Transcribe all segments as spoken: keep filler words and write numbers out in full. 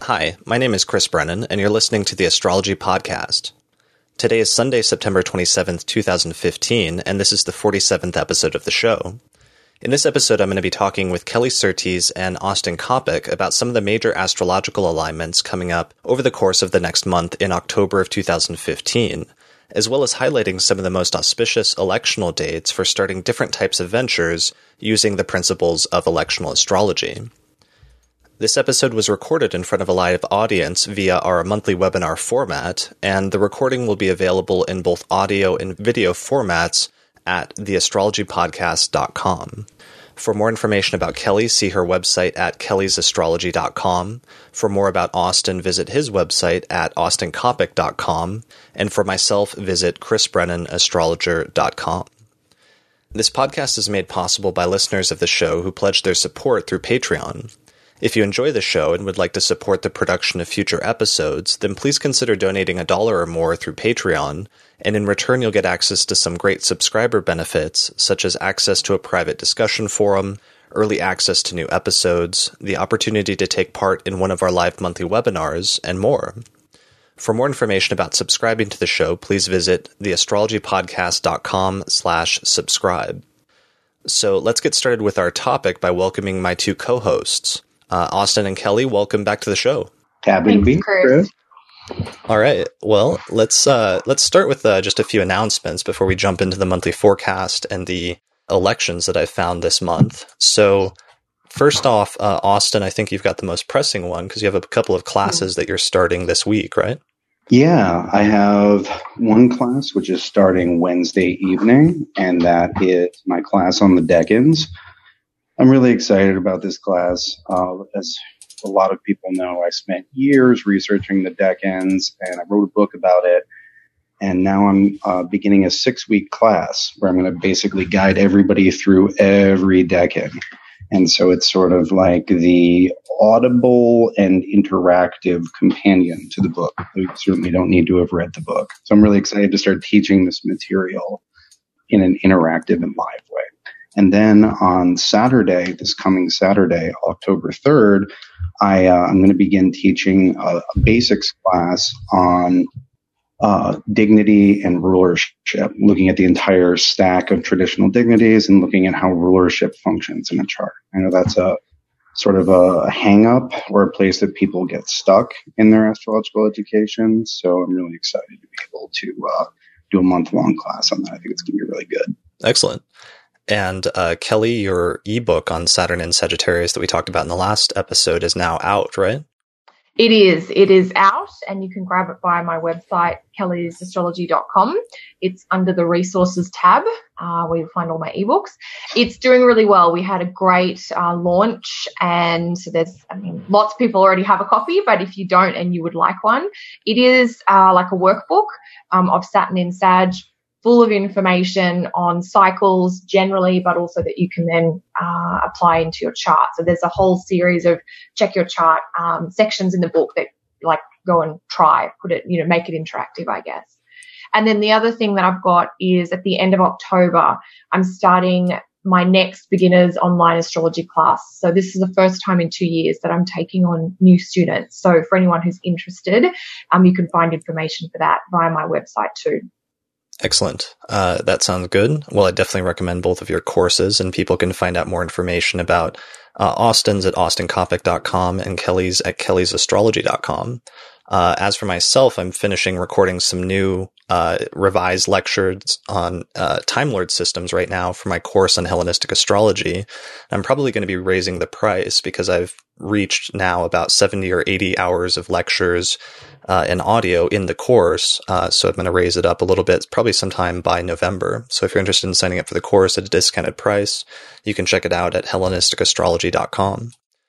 Hi, my name is Chris Brennan, and you're listening to the Astrology Podcast. Today is Sunday, September twenty-seventh, twenty fifteen, and this is the forty-seventh episode of the show. In this episode, I'm going to be talking with Kelly Surtees and Austin Coppock about some of the major astrological alignments coming up over the course of the next month in October of two thousand fifteen, as well as highlighting some of the most auspicious electional dates for starting different types of ventures using the principles of electional astrology. This episode was recorded in front of a live audience via our monthly webinar format, and the recording will be available in both audio and video formats at the astrology podcast dot com. For more information about Kelly, see her website at kellys astrology dot com. For more about Austin, visit his website at austin coppock dot com. And for myself, visit chris brennan astrologer dot com. This podcast is made possible by listeners of the show who pledge their support through Patreon. If you enjoy the show and would like to support the production of future episodes, then please consider donating a dollar or more through Patreon, and in return you'll get access to some great subscriber benefits, such as access to a private discussion forum, early access to new episodes, the opportunity to take part in one of our live monthly webinars, and more. For more information about subscribing to the show, please visit the astrology podcast dot com slash subscribe. So let's get started with our topic by welcoming my two co-hosts. Uh, Austin and Kelly, welcome back to the show. Happy to be here. All right. Well, let's uh, let's start with uh, just a few announcements before we jump into the monthly forecast and the elections that I found this month. So, first off, uh, Austin, I think you've got the most pressing one because you have a couple of classes that you're starting this week, right? Yeah, I have one class which is starting Wednesday evening, and that is my class on the decans. I'm really excited about this class. Uh, as a lot of people know, I spent years researching the decans, and I wrote a book about it. And now I'm uh, beginning a six-week class where I'm going to basically guide everybody through every decan. And so it's sort of like the audible and interactive companion to the book. You certainly don't need to have read the book. So I'm really excited to start teaching this material in an interactive and live way. And then on Saturday, this coming Saturday, October third, I, uh, I'm going to begin teaching a, a basics class on uh, dignity and rulership, looking at the entire stack of traditional dignities and looking at how rulership functions in a chart. I know that's a sort of a hang-up or a place that people get stuck in their astrological education. So I'm really excited to be able to uh, do a month-long class on that. I think it's going to be really good. Excellent. And uh, Kelly, your ebook on Saturn and Sagittarius that we talked about in the last episode is now out, right? It is. It is out, and you can grab it via my website, kellys astrology dot com. It's under the resources tab uh, where you'll find all my ebooks. It's doing really well. We had a great uh, launch, and so there's, I mean, lots of people already have a copy, but if you don't and you would like one, it is uh, like a workbook um, of Saturn in Sag, full of information on cycles generally, but also that you can then uh, apply into your chart. So there's a whole series of check your chart um, sections in the book that like go and try, put it, you know, make it interactive, I guess. And then the other thing that I've got is at the end of October, I'm starting my next beginners online astrology class. So this is the first time in two years that I'm taking on new students. So for anyone who's interested, um, you can find information for that via my website too. Excellent. Uh, that sounds good. Well, I definitely recommend both of your courses, and people can find out more information about uh, Austin's at austin coppock dot com and Kelly's at kellys astrology dot com. Uh, as for myself, I'm finishing recording some new uh, revised lectures on uh, Time Lord systems right now for my course on Hellenistic astrology. I'm probably going to be raising the price because I've reached now about seventy or eighty hours of lectures uh, and audio in the course. Uh, so I'm going to raise it up a little bit, probably sometime by November. So if you're interested in signing up for the course at a discounted price, you can check it out at hellenistic astrology dot com.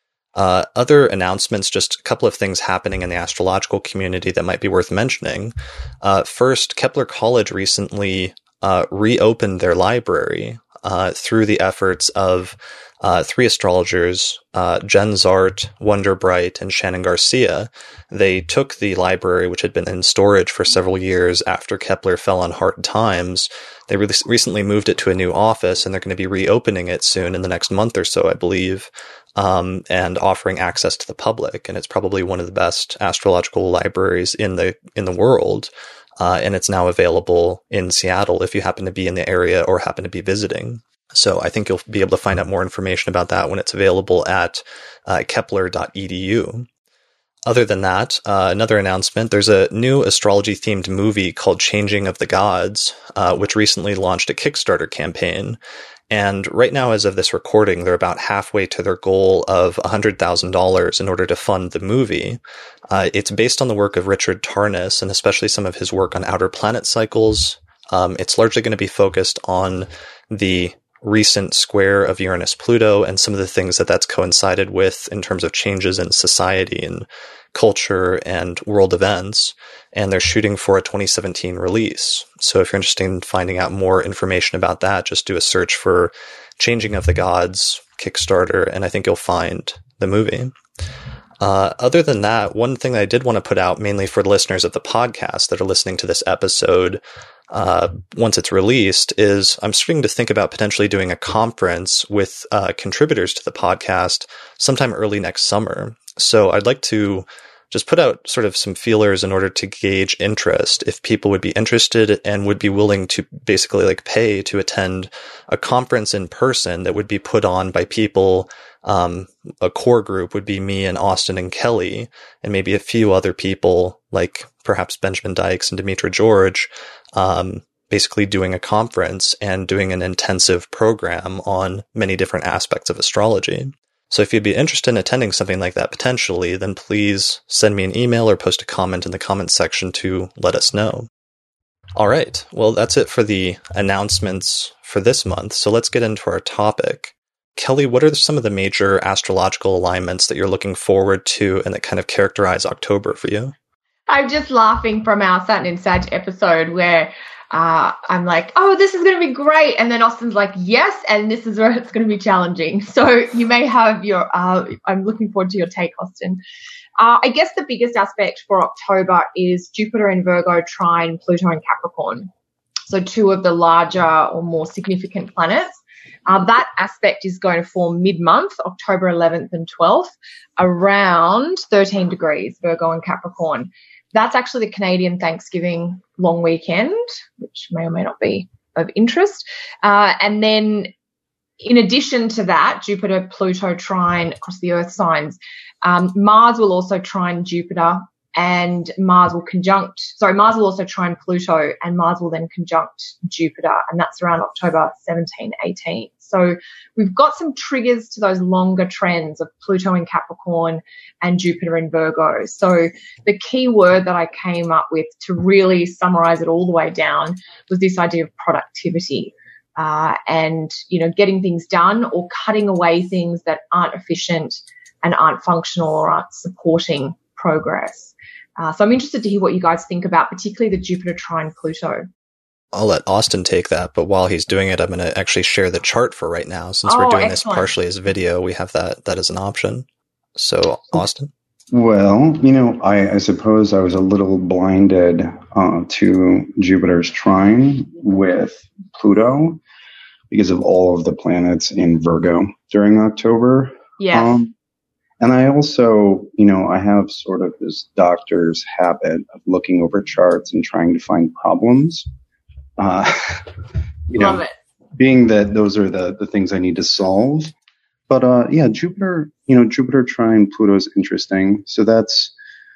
Uh, other announcements, just a couple of things happening in the astrological community that might be worth mentioning. Uh, first, Kepler College recently uh, reopened their library. uh, through the efforts of uh, three astrologers, uh, Jen Zart, Wonder Bright, and Shannon Garcia. They took the library, which had been in storage for several years after Kepler fell on hard times. They re- recently moved it to a new office, and they're going to be reopening it soon in the next month or so, I believe, um, and offering access to the public. And it's probably one of the best astrological libraries in the in the world. Uh, and it's now available in Seattle if you happen to be in the area or happen to be visiting. So I think you'll be able to find out more information about that when it's available at uh, kepler dot e d u. Other than that, uh, another announcement, there's a new astrology-themed movie called Changing of the Gods, uh, which recently launched a Kickstarter campaign. And right now, as of this recording, they're about halfway to their goal of one hundred thousand dollars in order to fund the movie. Uh, it's based on the work of Richard Tarnas, and especially some of his work on outer planet cycles. Um, it's largely going to be focused on the recent square of Uranus-Pluto and some of the things that that's coincided with in terms of changes in society and culture and world events. And they're shooting for a twenty seventeen release. So if you're interested in finding out more information about that, just do a search for Changing of the Gods Kickstarter, and I think you'll find the movie. Uh, other than that, one thing that I did want to put out, mainly for the listeners of the podcast that are listening to this episode, uh, once it's released, is I'm starting to think about potentially doing a conference with uh, contributors to the podcast sometime early next summer. So I'd like to just put out sort of some feelers in order to gauge interest, if people would be interested and would be willing to basically like pay to attend a conference in person that would be put on by people. Um, a core group would be me and Austin and Kelly, and maybe a few other people like perhaps Benjamin Dykes and Demetra George, um, basically doing a conference and doing an intensive program on many different aspects of astrology. So if you'd be interested in attending something like that potentially, then please send me an email or post a comment in the comments section to let us know. All right. Well, that's it for the announcements for this month. So let's get into our topic. Kelly, what are some of the major astrological alignments that you're looking forward to and that kind of characterize October for you? I'm just laughing from our Saturn in Sag episode where uh, I'm like, oh, this is going to be great. And then Austin's like, yes, and this is where it's going to be challenging. So you may have your, uh, I'm looking forward to your take, Austin. Uh, I guess the biggest aspect for October is Jupiter in Virgo trine Pluto in Capricorn. So two of the larger or more significant planets. Uh, that aspect is going to form mid-month, October eleventh and twelfth, around thirteen degrees, Virgo and Capricorn. That's actually the Canadian Thanksgiving long weekend, which may or may not be of interest. Uh, and then in addition to that, Jupiter, Pluto trine across the Earth signs. Um, Mars will also trine Jupiter, and Mars will conjunct, sorry, Mars will also trine Pluto, and Mars will then conjunct Jupiter, and that's around October seventeenth, eighteenth. So we've got some triggers to those longer trends of Pluto in Capricorn and Jupiter in Virgo. So the key word that I came up with to really summarize it all the way down was this idea of productivity. Uh, and, you know, getting things done or cutting away things that aren't efficient and aren't functional or aren't supporting progress. Uh, so I'm interested to hear what you guys think about, particularly the Jupiter trine Pluto. I'll let Austin take that, but while he's doing it, I'm going to actually share the chart for right now. Since oh, we're doing excellent. this partially as video, we have that that as an option. So, Austin? Well, you know, I, I suppose I was a little blinded uh, to Jupiter's trine with Pluto because of all of the planets in Virgo during October. Yes. Um, and I also, you know, I have sort of this doctor's habit of looking over charts and trying to find problems. Uh, you Love know, it. Being that those are the, the things I need to solve. But, uh, yeah, Jupiter, you know, Jupiter trine Pluto is interesting. So that's,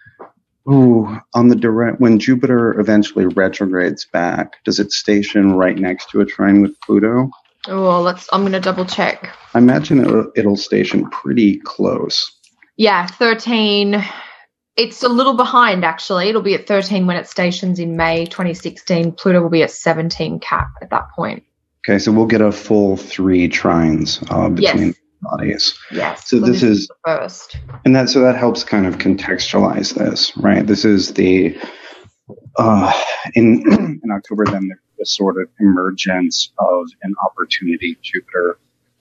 ooh, on the direct, when Jupiter eventually retrogrades back, does it station right next to a trine with Pluto? Oh, let's, I'm going to double check. I imagine it'll, it'll station pretty close. Yeah, thirteen. It's a little behind, actually. It'll be at thirteen when it stations in May twenty sixteen. Pluto will be at seventeen cap at that point. Okay, so we'll get a full three trines uh, between yes. bodies. Yes. So, so this, this is, is the first. And that so that helps kind of contextualize this, right? This is the uh, in in October. Then the sort of emergence of an opportunity, Jupiter,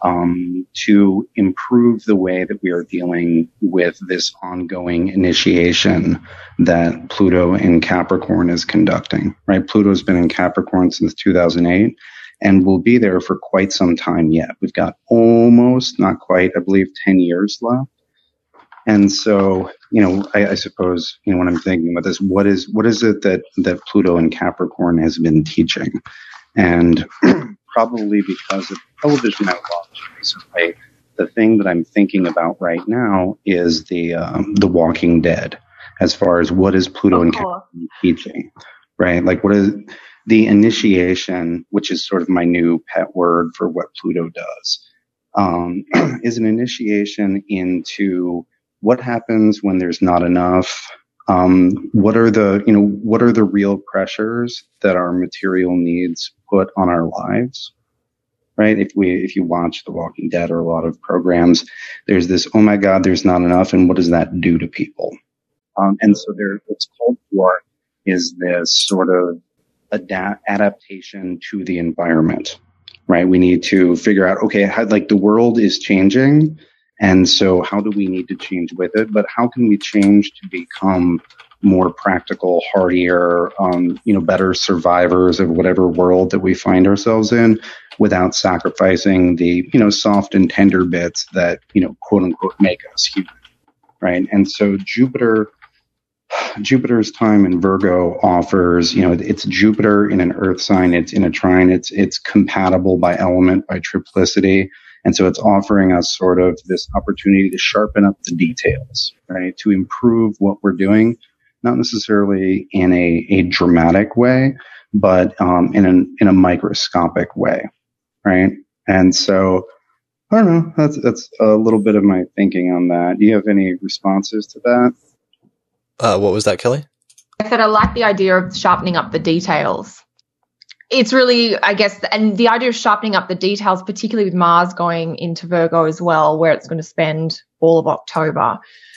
um, to improve the way that we are dealing with this ongoing initiation that Pluto in Capricorn is conducting, right? Pluto's been in Capricorn since two thousand eight and will be there for quite some time yet. We've got almost, not quite, I believe, ten years left. And so, you know, I, I suppose, you know, when I'm thinking about this, what is, what is it that, that Pluto in Capricorn has been teaching? And probably because of television I watched recently, the thing that I'm thinking about right now is the um, the Walking Dead, as far as what is Pluto in Capricorn teaching, right? Like what is the initiation, which is sort of my new pet word for what Pluto does, um, is an initiation into what happens when there's not enough. Um, what are the, you know, what are the real pressures that our material needs put on our lives, right? If we, if you watch The Walking Dead or a lot of programs, there's this, oh my God, there's not enough. And what does that do to people? Um, and so there, what's called for is this sort of adapt, adaptation to the environment, right? We need to figure out, okay, how, like the world is changing. And so how do we need to change with it? But how can we change to become more practical, hardier, um, you know, better survivors of whatever world that we find ourselves in without sacrificing the, you know, soft and tender bits that, you know, quote unquote, make us human, right? And so Jupiter, Jupiter's time in Virgo offers, you know, it's Jupiter in an earth sign. It's in a trine. It's, it's compatible by element, by triplicity. And so it's offering us sort of this opportunity to sharpen up the details, right? To improve what we're doing, not necessarily in a, a dramatic way, but um, in an in a microscopic way, right? And so I don't know. That's that's a little bit of my thinking on that. Do you have any responses to that? Uh, what was that, Kelly? I said I like the idea of sharpening up the details. It's really, I guess, and the idea of sharpening up the details, particularly with Mars going into Virgo as well, where it's going to spend all of October.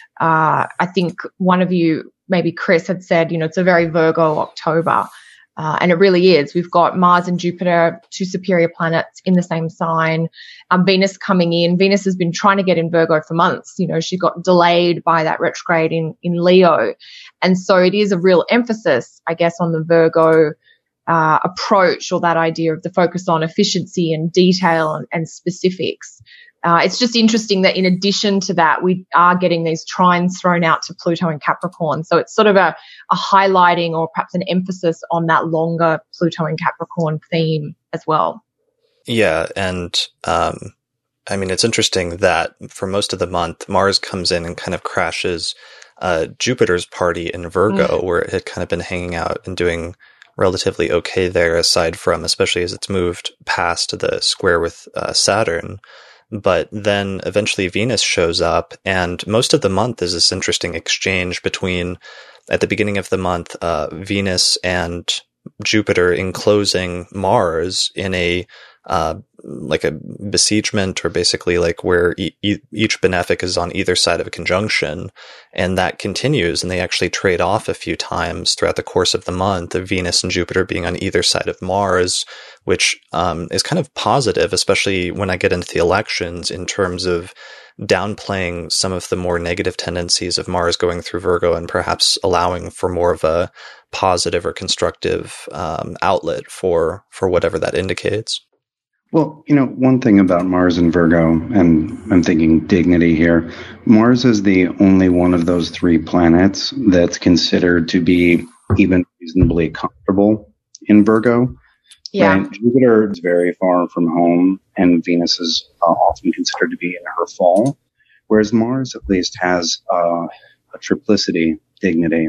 Uh, I think one of you, maybe Chris, had said, you know, it's a very Virgo October. Uh, and it really is. We've got Mars and Jupiter, two superior planets in the same sign. Um, Venus coming in. Venus has been trying to get in Virgo for months. You know, she got delayed by that retrograde in, in Leo. And so it is a real emphasis, I guess, on the Virgo Uh, approach, or that idea of the focus on efficiency and detail and, and specifics. Uh, it's just interesting that in addition to that, we are getting these trines thrown out to Pluto and Capricorn. So it's sort of a, a highlighting or perhaps an emphasis on that longer Pluto and Capricorn theme as well. Yeah. And, um, I mean, it's interesting that for most of the month, Mars comes in and kind of crashes, uh, Jupiter's party in Virgo, mm. where it had kind of been hanging out and doing relatively okay there, aside from, especially as it's moved past the square with uh, Saturn. But then eventually Venus shows up, and most of the month is this interesting exchange between, at the beginning of the month, uh, Venus and Jupiter enclosing Mars in a uh, like a besiegement, or basically like where e- e- each benefic is on either side of a conjunction, and that continues, and they actually trade off a few times throughout the course of the month of Venus and Jupiter being on either side of Mars, which um, is kind of positive, especially when I get into the elections, in terms of downplaying some of the more negative tendencies of Mars going through Virgo and perhaps allowing for more of a positive or constructive um, outlet for for whatever that indicates. Well, you know, one thing about Mars and Virgo, and I'm thinking dignity here, Mars is the only one of those three planets that's considered to be even reasonably comfortable in Virgo. Yeah. Right? Jupiter is very far from home, and Venus is uh, often considered to be in her fall, whereas Mars at least has uh, a triplicity dignity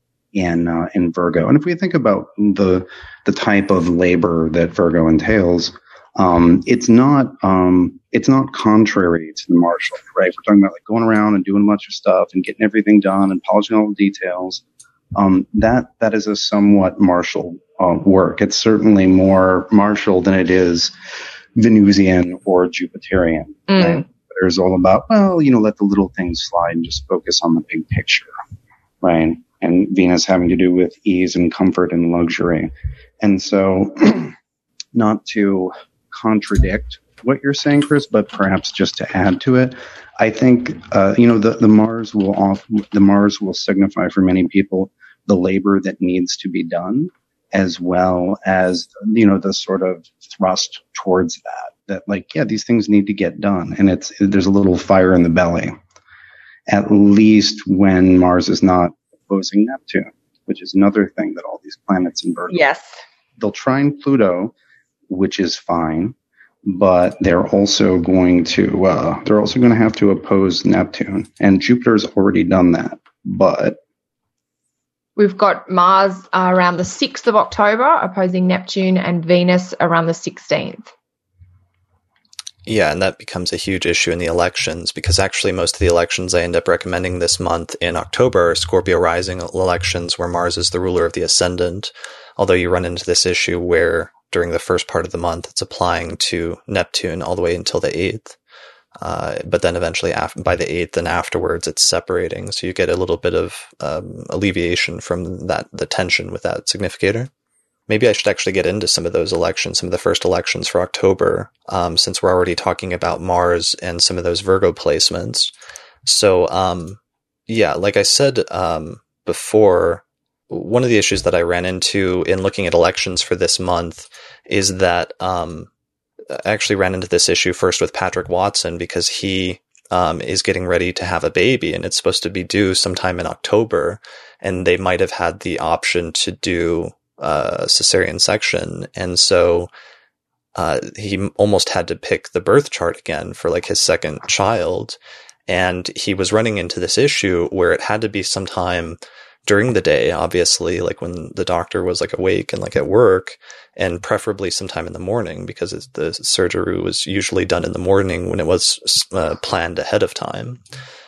in uh, in Virgo. And if we think about the the type of labor that Virgo entails, Um, it's not, um, it's not contrary to the martial, right? We're talking about like going around and doing a bunch of stuff and getting everything done and polishing all the details. Um, that, that is a somewhat martial, uh, work. It's certainly more martial than it is Venusian or Jupiterian, mm. right? There's all about, well, you know, let the little things slide and just focus on the big picture, right? and Venus having to do with ease and comfort and luxury. And so, not to contradict what you're saying, Chris, but perhaps just to add to it, I think uh, you know the, the Mars will off, the Mars will signify for many people the labor that needs to be done, as well as you know the sort of thrust towards that. That like yeah, these things need to get done, and it's there's a little fire in the belly. At least when Mars is not opposing Neptune, which is another thing that all these planets in Virgo. Yes. They'll trine Pluto, which is fine, but they're also going to uh, they're also going to have to oppose Neptune, and Jupiter's already done that. But we've got Mars uh, around the sixth of October opposing Neptune, and Venus around the sixteenth. Yeah, and that becomes a huge issue in the elections, because actually most of the elections I end up recommending this month in October are Scorpio rising elections where Mars is the ruler of the ascendant, although you run into this issue where during the first part of the month it's applying to Neptune all the way until the eighth, uh, but then eventually af- by the eighth and afterwards it's separating, so you get a little bit of um, alleviation from that the tension with that significator. Maybe I should actually get into some of those elections, some of the first elections for October, um, since we're already talking about Mars and some of those Virgo placements. So, um, yeah, like I said um, before, one of the issues that I ran into in looking at elections for this month is that um, I actually ran into this issue first with Patrick Watson, because he um, is getting ready to have a baby, and it's supposed to be due sometime in October, and they might have had the option to do uh cesarean section, and so uh he almost had to pick the birth chart again for like his second child, and he was running into this issue where it had to be sometime during the day, obviously, like when the doctor was like awake and like at work, and preferably sometime in the morning, because it's, the surgery was usually done in the morning when it was uh, planned ahead of time.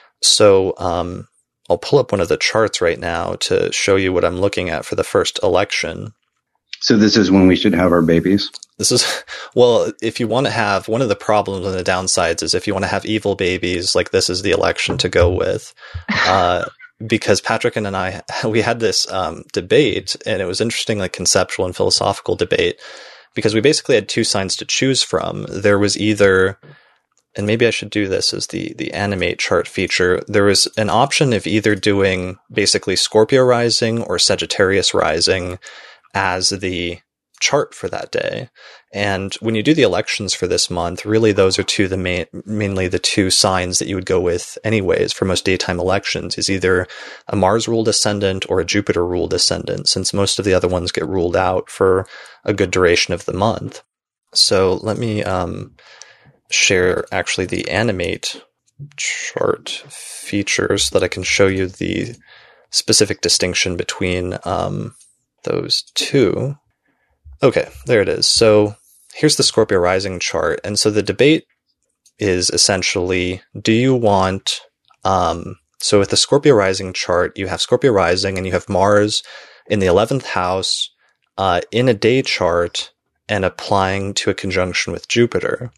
So um I'll pull up one of the charts right now to show you what I'm looking at for the first election. So this is when we should have our babies? This is, well, if you want to have, one of the problems and the downsides is if you want to have evil babies, like this is the election to go with. Uh, because Patrick and I, we had this um, debate, and it was interesting, like conceptual and philosophical debate, because we basically had two signs to choose from. There was either... and maybe I should do this as the, the animate chart feature. There was an option of either doing basically Scorpio rising or Sagittarius rising as the chart for that day. And when you do the elections for this month, really those are two the main, mainly the two signs that you would go with anyways for most daytime elections, is either a Mars ruled ascendant or a Jupiter ruled ascendant, since most of the other ones get ruled out for a good duration of the month. So let me um share actually the animate chart feature so that I can show you the specific distinction between um, those two. Okay, there it is. So here's the Scorpio rising chart. And so the debate is essentially, do you want, um, so with the Scorpio rising chart, you have Scorpio rising and you have Mars in the eleventh house uh, in a day chart and applying to a conjunction with Jupiter.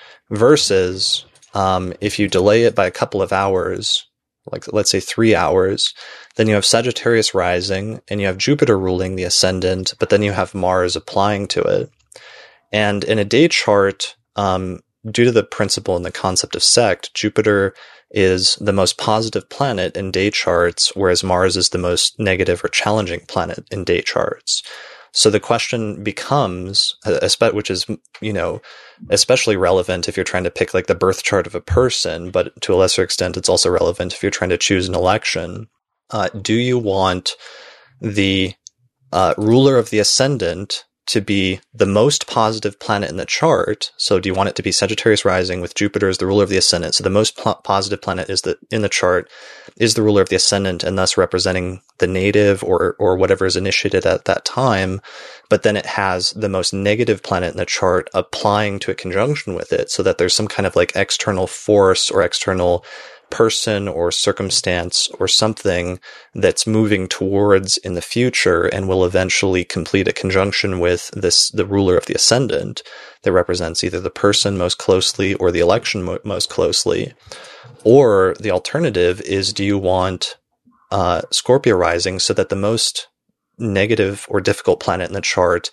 Versus um, if you delay it by a couple of hours, like let's say three hours, then you have Sagittarius rising and you have Jupiter ruling the ascendant, but then you have Mars applying to it. And in a day chart, um, due to the principle and the concept of sect, Jupiter is the most positive planet in day charts, whereas Mars is the most negative or challenging planet in day charts. So the question becomes, which is, you know, especially relevant if you're trying to pick like the birth chart of a person, but to a lesser extent, it's also relevant if you're trying to choose an election. Uh, do you want the uh, ruler of the ascendant to be the most positive planet in the chart? So do you want it to be Sagittarius rising with Jupiter as the ruler of the ascendant? So the most pl- positive planet is the in the chart is the ruler of the ascendant, and thus representing the native or or whatever is initiated at that time. But then it has the most negative planet in the chart applying to a conjunction with it, so that there's some kind of like external force or external person or circumstance or something that's moving towards in the future and will eventually complete a conjunction with this, the ruler of the ascendant, that represents either the person most closely or the election mo- most closely. Or the alternative is, do you want uh, Scorpio rising so that the most negative or difficult planet in the chart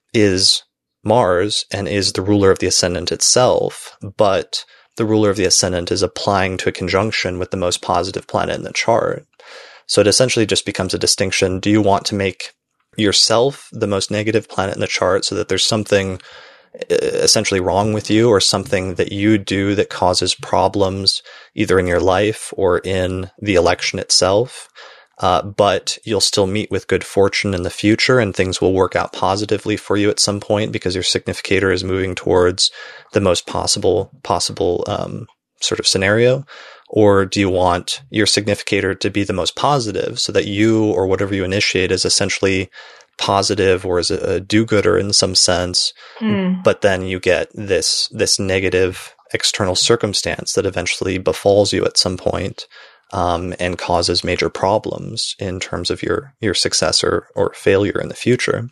is Mars and is the ruler of the ascendant itself, but the ruler of the ascendant is applying to a conjunction with the most positive planet in the chart. So it essentially just becomes a distinction. Do you want to make yourself the most negative planet in the chart so that there's something essentially wrong with you or something that you do that causes problems either in your life or in the election itself? Uh, but you'll still meet with good fortune in the future and things will work out positively for you at some point because your significator is moving towards the most possible, possible, um, sort of scenario? Or do you want your significator to be the most positive so that you or whatever you initiate is essentially positive or is a, a do-gooder in some sense, mm. but then you get this, this negative external circumstance that eventually befalls you at some point? Um, and causes major problems in terms of your, your success or, or failure in the future.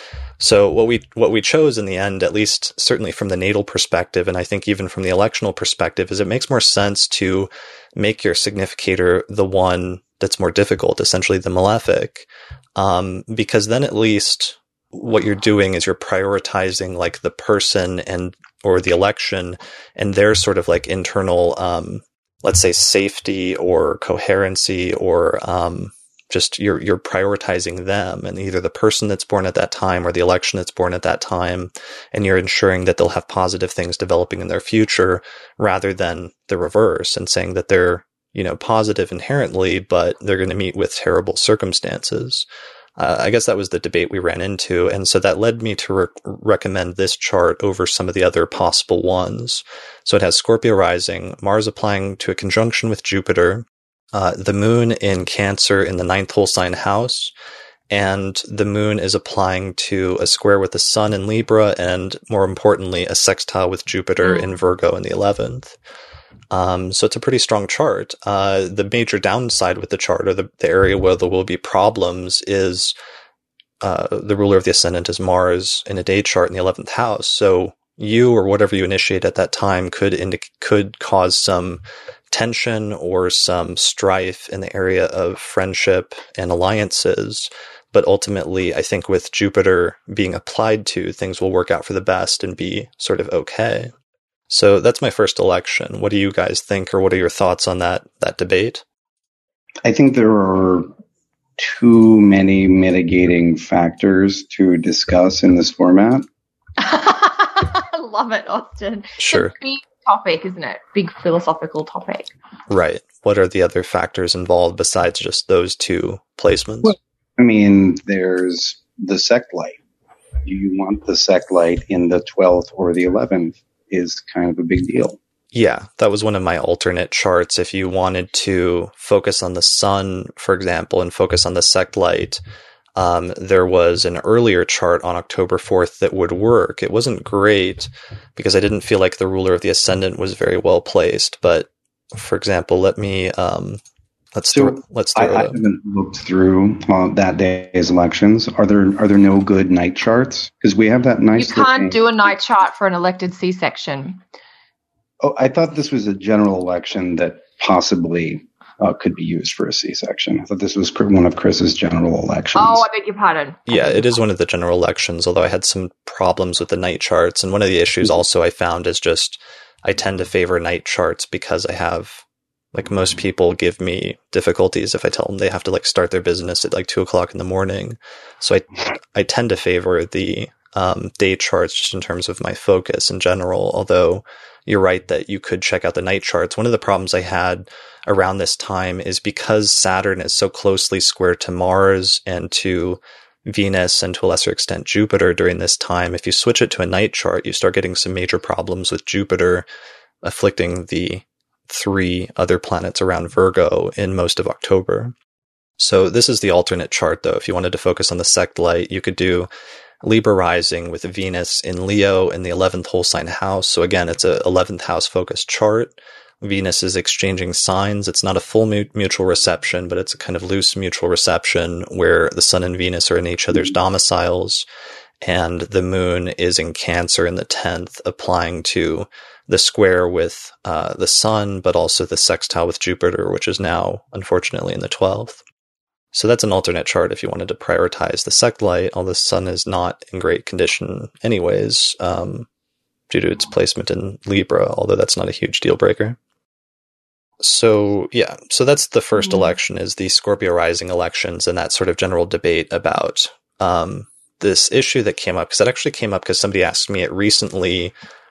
So what we, what we chose in the end, at least certainly from the natal perspective, and I think even from the electional perspective, is it makes more sense to make your significator the one that's more difficult, essentially the malefic. Um, because then at least what you're doing is you're prioritizing like the person and, or the election and their sort of like internal, um, let's say safety or coherency or um, just you're you're prioritizing them and either the person that's born at that time or the election that's born at that time, and you're ensuring that they'll have positive things developing in their future rather than the reverse and saying that they're, you know, positive inherently, but they're going to meet with terrible circumstances. Uh, I guess that was the debate we ran into. And so that led me to re- recommend this chart over some of the other possible ones. So it has Scorpio rising, Mars applying to a conjunction with Jupiter, uh, the moon in Cancer in the ninth whole sign house, and the moon is applying to a square with the sun in Libra, and more importantly, a sextile with Jupiter mm. in Virgo in the eleventh. Um, so it's a pretty strong chart. Uh, the major downside with the chart, or the, the area where there will be problems, is uh, the ruler of the ascendant is Mars in a day chart in the eleventh house. So you or whatever you initiate at that time could indi- could cause some tension or some strife in the area of friendship and alliances. But ultimately, I think with Jupiter being applied to, things will work out for the best and be sort of okay. So that's my first election. What do you guys think, or what are your thoughts on that that debate? I think there are too many mitigating factors to discuss in this format. I love it, Austin. Sure. It's a big topic, isn't it? Big philosophical topic. Right. What are the other factors involved besides just those two placements? Well, I mean, there's the sect light. Do you want the sect light in the twelfth or the eleventh? Is kind of a big deal. Yeah, that was one of my alternate charts. If you wanted to focus on the sun, for example, and focus on the sect light, um, there was an earlier chart on October fourth that would work. It wasn't great because I didn't feel like the ruler of the ascendant was very well placed. But for example, let me um, let's so throw, let's throw I, I haven't looked through uh, that day's elections. Are there are there no good night charts? Because we have that nice. You can't looking... do a night chart for an elected C-section. Oh, I thought this was a general election that possibly uh, could be used for a C-section. I thought this was one of Chris's general elections. Oh, I beg your pardon. Yeah, it is one of the general elections, although I had some problems with the night charts. And one of the issues mm-hmm. also I found is just I tend to favor night charts because I have, like most people give me difficulties if I tell them they have to like start their business at like two o'clock in the morning. So I, I tend to favor the um, day charts just in terms of my focus in general, although you're right that you could check out the night charts. One of the problems I had around this time is because Saturn is so closely squared to Mars and to Venus and to a lesser extent Jupiter during this time. If you switch it to a night chart, you start getting some major problems with Jupiter afflicting the three other planets around Virgo in most of October. So this is the alternate chart, though. If you wanted to focus on the sect light, you could do Libra rising with Venus in Leo in the eleventh whole sign house. So again, it's a eleventh house focused chart. Venus is exchanging signs. It's not a full mu- mutual reception, but it's a kind of loose mutual reception where the sun and Venus are in each other's domiciles. And the moon is in Cancer in the tenth, applying to the square with uh, the sun, but also the sextile with Jupiter, which is now, unfortunately, in the twelfth. So that's an alternate chart if you wanted to prioritize the sect light, although the sun is not in great condition anyways, um, due to its placement in Libra, although that's not a huge deal breaker. So, yeah, so that's the first mm-hmm. election, is the Scorpio rising elections, and that sort of general debate about um, this issue that came up, because it actually came up because somebody asked me it recently,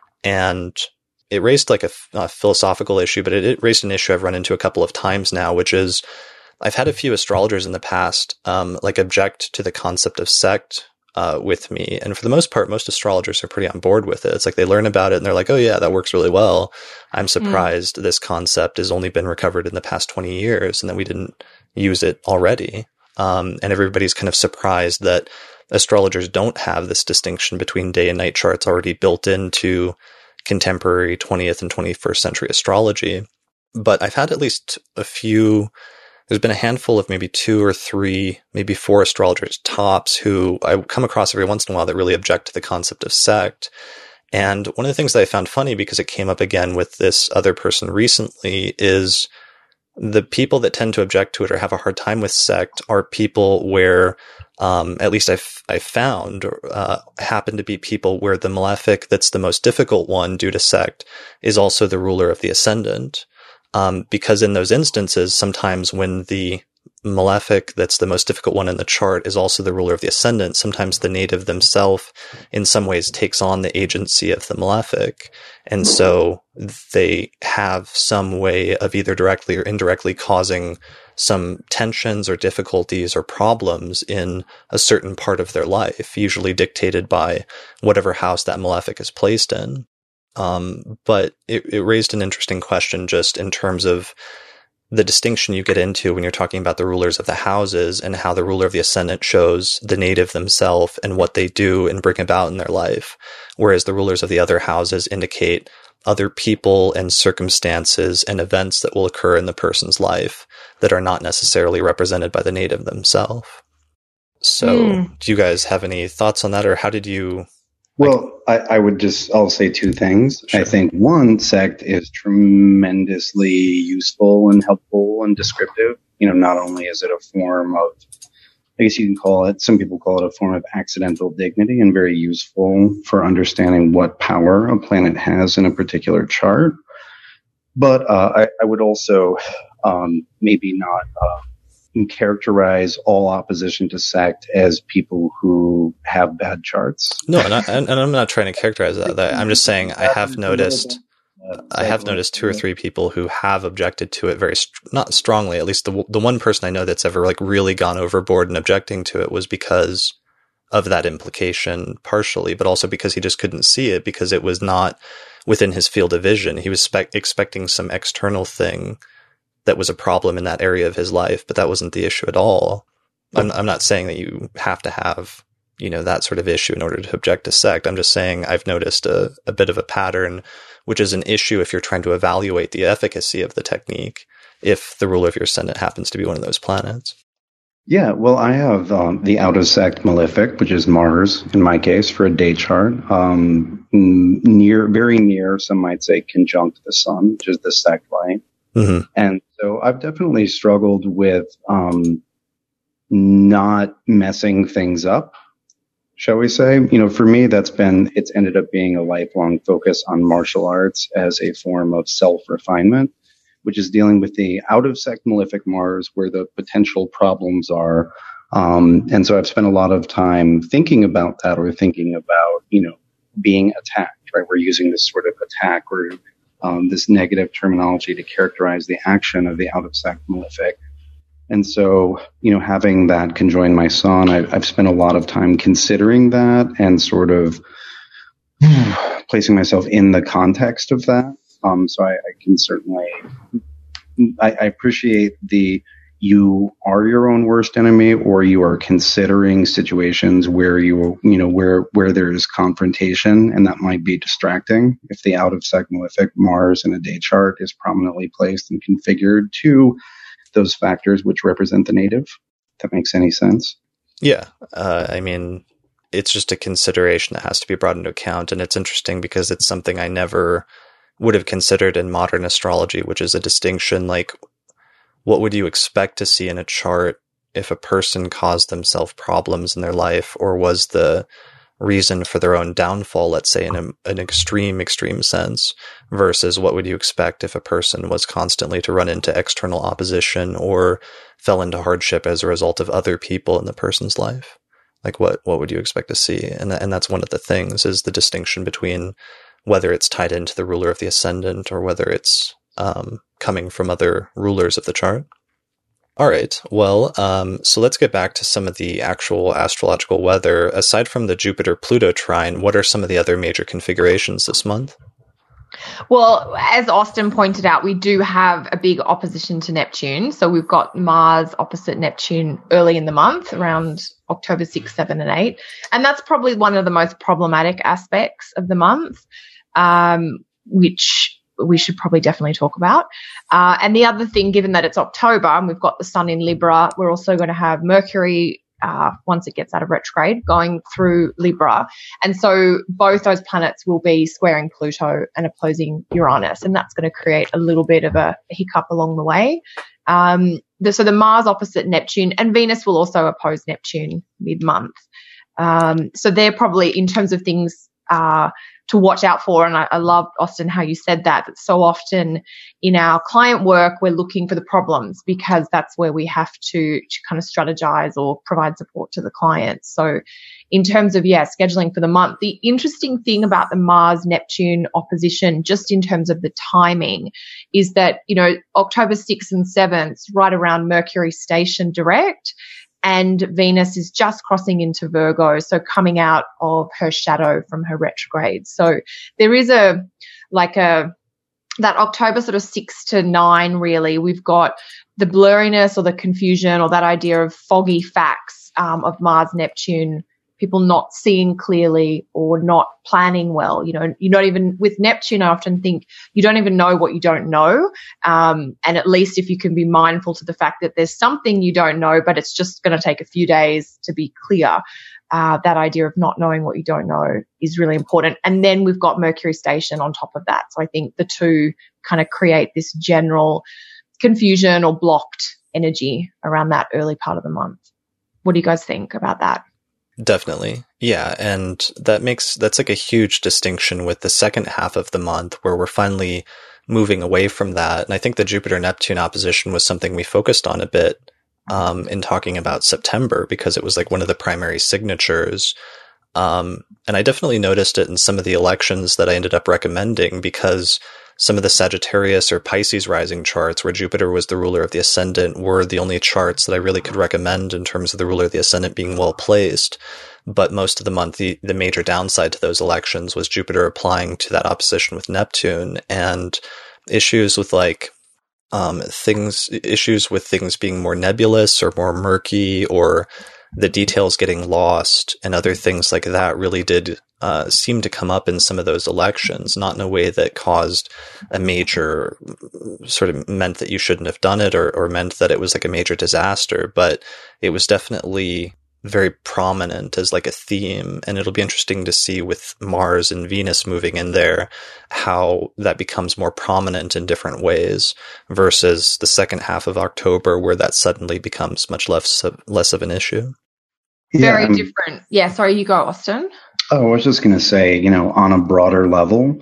and it raised like a, a philosophical issue, but it, it raised an issue I've run into a couple of times now, which is I've had a few astrologers in the past um, like object to the concept of sect uh, with me. And for the most part, most astrologers are pretty on board with it. It's like they learn about it and they're like, oh yeah, that works really well. I'm surprised mm. this concept has only been recovered in the past twenty years and that we didn't use it already. Um, and everybody's kind of surprised that astrologers don't have this distinction between day and night charts already built into contemporary twentieth and twenty-first century astrology. But I've had at least a few, there's been a handful of maybe two or three, maybe four astrologers tops who I come across every once in a while that really object to the concept of sect. And one of the things that I found funny, because it came up again with this other person recently, is the people that tend to object to it or have a hard time with sect are people where, um, at least I've, I've found, uh, happen to be people where the malefic that's the most difficult one due to sect is also the ruler of the ascendant. Um, because in those instances, sometimes when the malefic that's the most difficult one in the chart is also the ruler of the ascendant, sometimes the native themselves in some ways takes on the agency of the malefic. And so they have some way of either directly or indirectly causing some tensions or difficulties or problems in a certain part of their life, usually dictated by whatever house that malefic is placed in. Um, but it, it raised an interesting question just in terms of the distinction you get into when you're talking about the rulers of the houses and how the ruler of the ascendant shows the native themselves and what they do and bring about in their life, whereas the rulers of the other houses indicate other people and circumstances and events that will occur in the person's life that are not necessarily represented by the native themselves. So mm. do you guys have any thoughts on that, or how did you... Well, I, I would just, I'll say two things. Sure. I think one, sect is tremendously useful and helpful and descriptive. You know, not only is it a form of, I guess you can call it, some people call it a form of accidental dignity and very useful for understanding what power a planet has in a particular chart. But uh, I, I would also um, maybe not uh, characterize all opposition to sect as people who have bad charts. No, and, I, and I'm not trying to characterize that. I'm just saying I have noticed, I have noticed two or three people who have objected to it very, not strongly. At least the the one person I know that's ever like really gone overboard in objecting to it was because of that implication, partially, but also because he just couldn't see it because it was not within his field of vision. He was spe- expecting some external thing that was a problem in that area of his life, but that wasn't the issue at all. I'm, I'm not saying that you have to have, you know, that sort of issue in order to object to sect. I'm just saying I've noticed a, a bit of a pattern, which is an issue if you're trying to evaluate the efficacy of the technique, if the ruler of your ascendant happens to be one of those planets. Yeah, well, I have um, the out of sect malefic, which is Mars in my case for a day chart, um, near, very near, some might say conjunct the sun, which is the sect light. Mm-hmm. And so I've definitely struggled with um, not messing things up, shall we say. You know, for me, that's been, it's ended up being a lifelong focus on martial arts as a form of self-refinement, which is dealing with the out-of-sect malefic Mars where the potential problems are. Um, and so I've spent a lot of time thinking about that or thinking about, you know, being attacked, right? We're using this sort of attack or Um, this negative terminology to characterize the action of the out-of-sect malefic. And so, you know, having that conjoin my sun, I've, I've spent a lot of time considering that and sort of placing myself in the context of that. Um, so I, I can certainly, I, I appreciate the, you are your own worst enemy, or you are considering situations where you, you know, where, where there's confrontation, and that might be distracting. If the out of sect malefic Mars in a day chart is prominently placed and configured to those factors which represent the native, if that makes any sense. Yeah. Uh, I mean, it's just a consideration that has to be brought into account. And it's interesting because it's something I never would have considered in modern astrology, which is a distinction like, what would you expect to see in a chart if a person caused themselves problems in their life or was the reason for their own downfall, let's say in a, an extreme, extreme sense, versus what would you expect if a person was constantly to run into external opposition or fell into hardship as a result of other people in the person's life? Like what, what would you expect to see? And, and that's one of the things, is the distinction between whether it's tied into the ruler of the ascendant or whether it's um, coming from other rulers of the chart. All right. Well, um, so let's get back to some of the actual astrological weather. Aside from the Jupiter-Pluto trine, what are some of the other major configurations this month? Well, as Austin pointed out, we do have a big opposition to Neptune. So we've got Mars opposite Neptune early in the month, around October sixth, seventh, and eighth. And that's probably one of the most problematic aspects of the month, um, which we should probably definitely talk about. Uh, and the other thing, given that it's October and we've got the sun in Libra, we're also going to have Mercury, uh, once it gets out of retrograde, going through Libra. And so both those planets will be squaring Pluto and opposing Uranus. And that's going to create a little bit of a hiccup along the way. Um, the, so the Mars opposite Neptune, and Venus will also oppose Neptune mid-month. Um, so they're probably, in terms of things, uh, to watch out for. And I, I love, Austin, how you said that, that so often in our client work, we're looking for the problems because that's where we have to, to kind of strategize or provide support to the clients. So in terms of, yeah, scheduling for the month, the interesting thing about the Mars-Neptune opposition, just in terms of the timing, is that, you know, October sixth and seventh, right around Mercury station direct, and Venus is just crossing into Virgo, so coming out of her shadow from her retrograde. So there is a, like a, that October sort of six to nine, really, we've got the blurriness or the confusion or that idea of foggy facts um, of Mars, Neptune, people not seeing clearly or not planning well. You know, you're not even, with Neptune, I often think you don't even know what you don't know. Um, and at least if you can be mindful to the fact that there's something you don't know, but it's just going to take a few days to be clear. Uh, that idea of not knowing what you don't know is really important. And then we've got Mercury station on top of that. So I think the two kind of create this general confusion or blocked energy around that early part of the month. What do you guys think about that? Definitely. Yeah. And that makes, that's like a huge distinction with the second half of the month where we're finally moving away from that. And I think the Jupiter-Neptune opposition was something we focused on a bit um, in talking about September, because it was like one of the primary signatures. Um, and I definitely noticed it in some of the elections that I ended up recommending, because some of the Sagittarius or Pisces rising charts where Jupiter was the ruler of the ascendant were the only charts that I really could recommend in terms of the ruler of the ascendant being well placed. But most of the month, the, the major downside to those elections was Jupiter applying to that opposition with Neptune, and issues with like um, things, issues with things being more nebulous or more murky, or the details getting lost and other things like that really did uh, seem to come up in some of those elections, not in a way that caused a major, sort of meant that you shouldn't have done it, or, or meant that it was like a major disaster, but it was definitely very prominent as like a theme. And it'll be interesting to see with Mars and Venus moving in there, how that becomes more prominent in different ways versus the second half of October, where that suddenly becomes much less of, less of an issue. Yeah, Very um, different. Yeah, sorry, you go, Austin. Oh, I was just going to say, you know, on a broader level,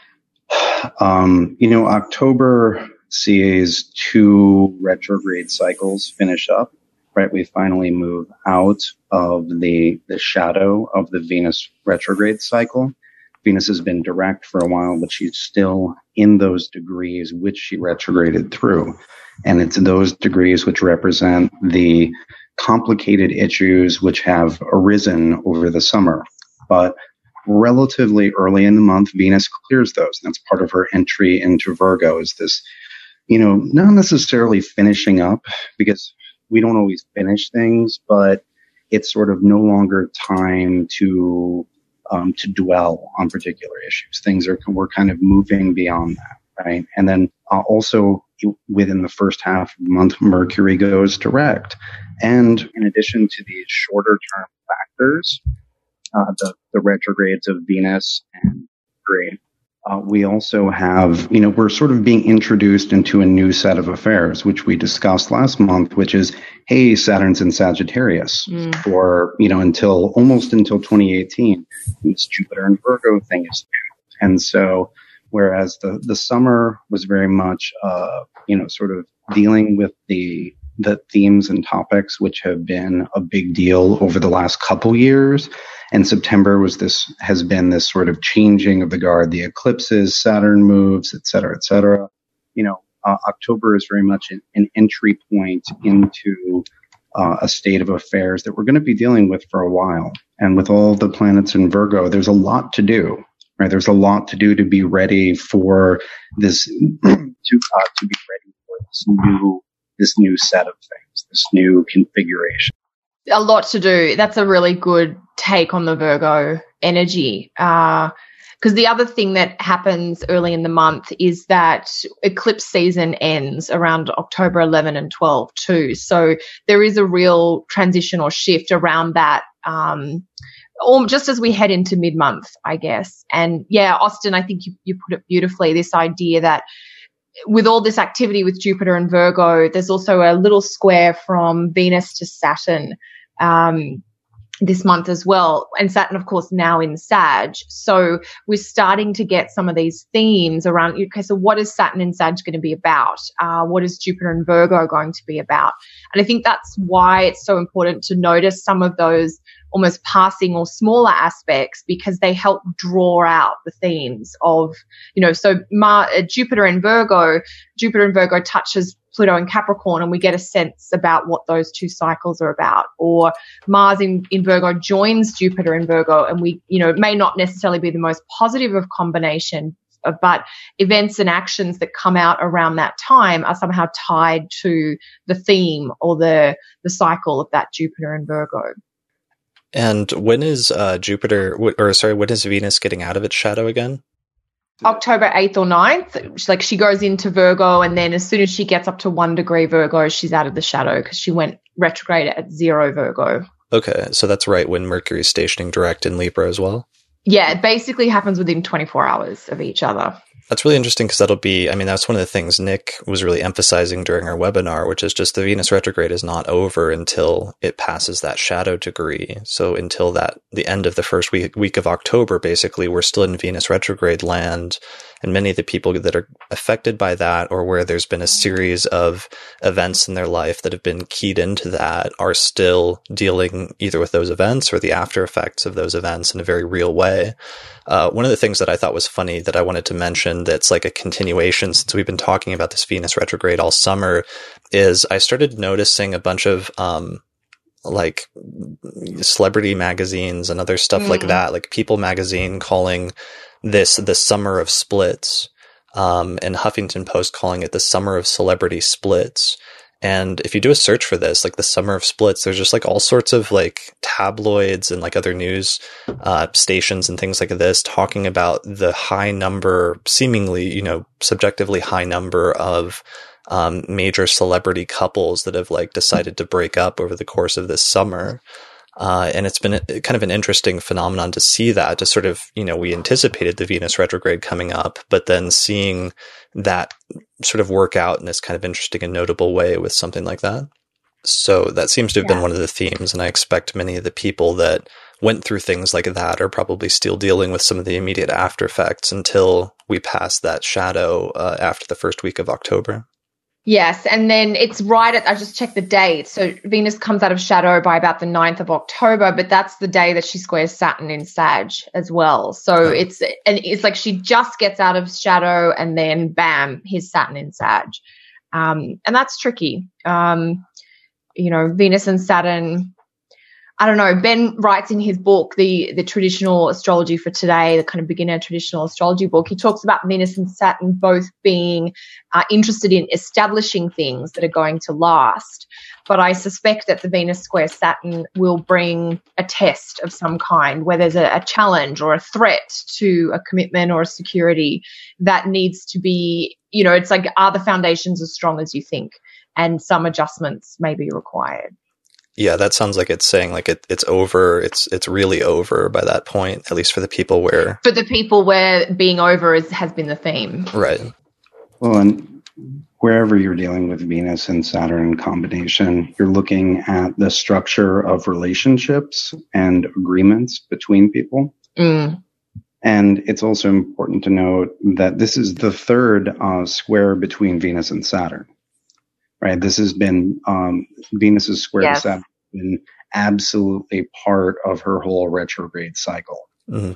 um, you know, October sees two retrograde cycles finish up, right? We finally move out of the, the shadow of the Venus retrograde cycle. Venus has been direct for a while, but she's still in those degrees which she retrograded through. And it's those degrees which represent the complicated issues which have arisen over the summer. But relatively early in the month, Venus clears those. That's part of her entry into Virgo, is this, you know, not necessarily finishing up, because we don't always finish things, but it's sort of no longer time to um, to dwell on particular issues. Things are, we're kind of moving beyond that, right? And then uh, also within the first half of the month, Mercury goes direct. And in addition to these shorter term factors, uh, the, the retrogrades of Venus and Mercury, Uh, we also have, you know, we're sort of being introduced into a new set of affairs, which we discussed last month, which is, hey, Saturn's in Sagittarius mm. for, you know, until almost until twenty eighteen. This Jupiter and Virgo thing is new. And so, whereas the, the summer was very much, uh, you know, sort of dealing with the the themes and topics which have been a big deal over the last couple years. And September was this, has been this sort of changing of the guard, the eclipses, Saturn moves, et cetera, et cetera. You know, uh, October is very much an, an entry point into uh, a state of affairs that we're going to be dealing with for a while. And with all the planets in Virgo, there's a lot to do, right? There's a lot to do to be ready for this, to, uh, to be ready for this new this new set of things, this new configuration. A lot to do. That's a really good take on the Virgo energy. Because uh, the other thing that happens early in the month is that eclipse season ends around October eleventh and twelfth too. So there is a real transition or shift around that, um, or just as we head into mid-month, I guess. And yeah, Austin, I think you, you put it beautifully, this idea that with all this activity with Jupiter and Virgo, there's also a little square from Venus to Saturn um, this month as well. And Saturn, of course, now in Sag. So we're starting to get some of these themes around, okay, so what is Saturn in Sag going to be about? Uh, what is Jupiter and Virgo going to be about? And I think that's why it's so important to notice some of those almost passing or smaller aspects, because they help draw out the themes of, you know, so Mar- uh, Jupiter and Virgo, Jupiter and Virgo touches Pluto and Capricorn, and we get a sense about what those two cycles are about. Or Mars in, in Virgo joins Jupiter in Virgo, and we, you know, it may not necessarily be the most positive of combination, but events and actions that come out around that time are somehow tied to the theme or the the cycle of that Jupiter and Virgo. And when is uh, Jupiter, or sorry, when is Venus getting out of its shadow again? October eighth or ninth. Like she goes into Virgo, and then as soon as she gets up to one degree Virgo, she's out of the shadow because she went retrograde at zero Virgo. Okay, so that's right when Mercury's stationing direct in Libra as well? Yeah, it basically happens within twenty-four hours of each other. That's really interesting because that'll be, I mean, that's one of the things Nick was really emphasizing during our webinar, which is just the Venus retrograde is not over until it passes that shadow degree. So until that, the end of the first week, week of October, basically, we're still in Venus retrograde land. And many of the people that are affected by that, or where there's been a series of events in their life that have been keyed into that, are still dealing either with those events or the after effects of those events in a very real way. Uh, one of the things that I thought was funny that I wanted to mention that's like a continuation since we've been talking about this Venus retrograde all summer is I started noticing a bunch of um, like celebrity magazines and other stuff mm. like that, like People magazine calling this the summer of splits, um, and Huffington Post calling it the summer of celebrity splits. And if you do a search for this, like the summer of splits, there's just like all sorts of like tabloids and like other news uh, stations and things like this talking about the high number, seemingly, you know, subjectively high number of um, major celebrity couples that have like decided to break up over the course of this summer. Uh, and it's been a, kind of an interesting phenomenon to see that, to sort of, you know, we anticipated the Venus retrograde coming up, but then seeing that sort of work out in this kind of interesting and notable way with something like that. So that seems to have yeah. been one of the themes. And I expect many of the people that went through things like that are probably still dealing with some of the immediate after effects until we pass that shadow uh, after the first week of October. Yes, and then it's right at, I just checked the date. So Venus comes out of shadow by about the ninth of October, but that's the day that she squares Saturn in Sag as well. So oh. it's, and it's like she just gets out of shadow and then bam, here's Saturn in Sag. Um, and that's tricky. Um, you know, Venus and Saturn, I don't know. Ben writes in his book, the the traditional astrology for today, the kind of beginner traditional astrology book. He talks about Venus and Saturn both being uh, interested in establishing things that are going to last. But I suspect that the Venus square Saturn will bring a test of some kind, where there's a, a challenge or a threat to a commitment or a security that needs to be, you know, it's like, are the foundations as strong as you think? And some adjustments may be required. Yeah, that sounds like it's saying like it, it's over. It's it's really over by that point, at least for the people where... For the people where being over is, has been the theme. Right. Well, and wherever you're dealing with Venus and Saturn combination, you're looking at the structure of relationships and agreements between people. Mm. And it's also important to note that this is the third uh, square between Venus and Saturn. Right. This has been um, Venus's square yes. to Saturn has been absolutely part of her whole retrograde cycle. Mm-hmm.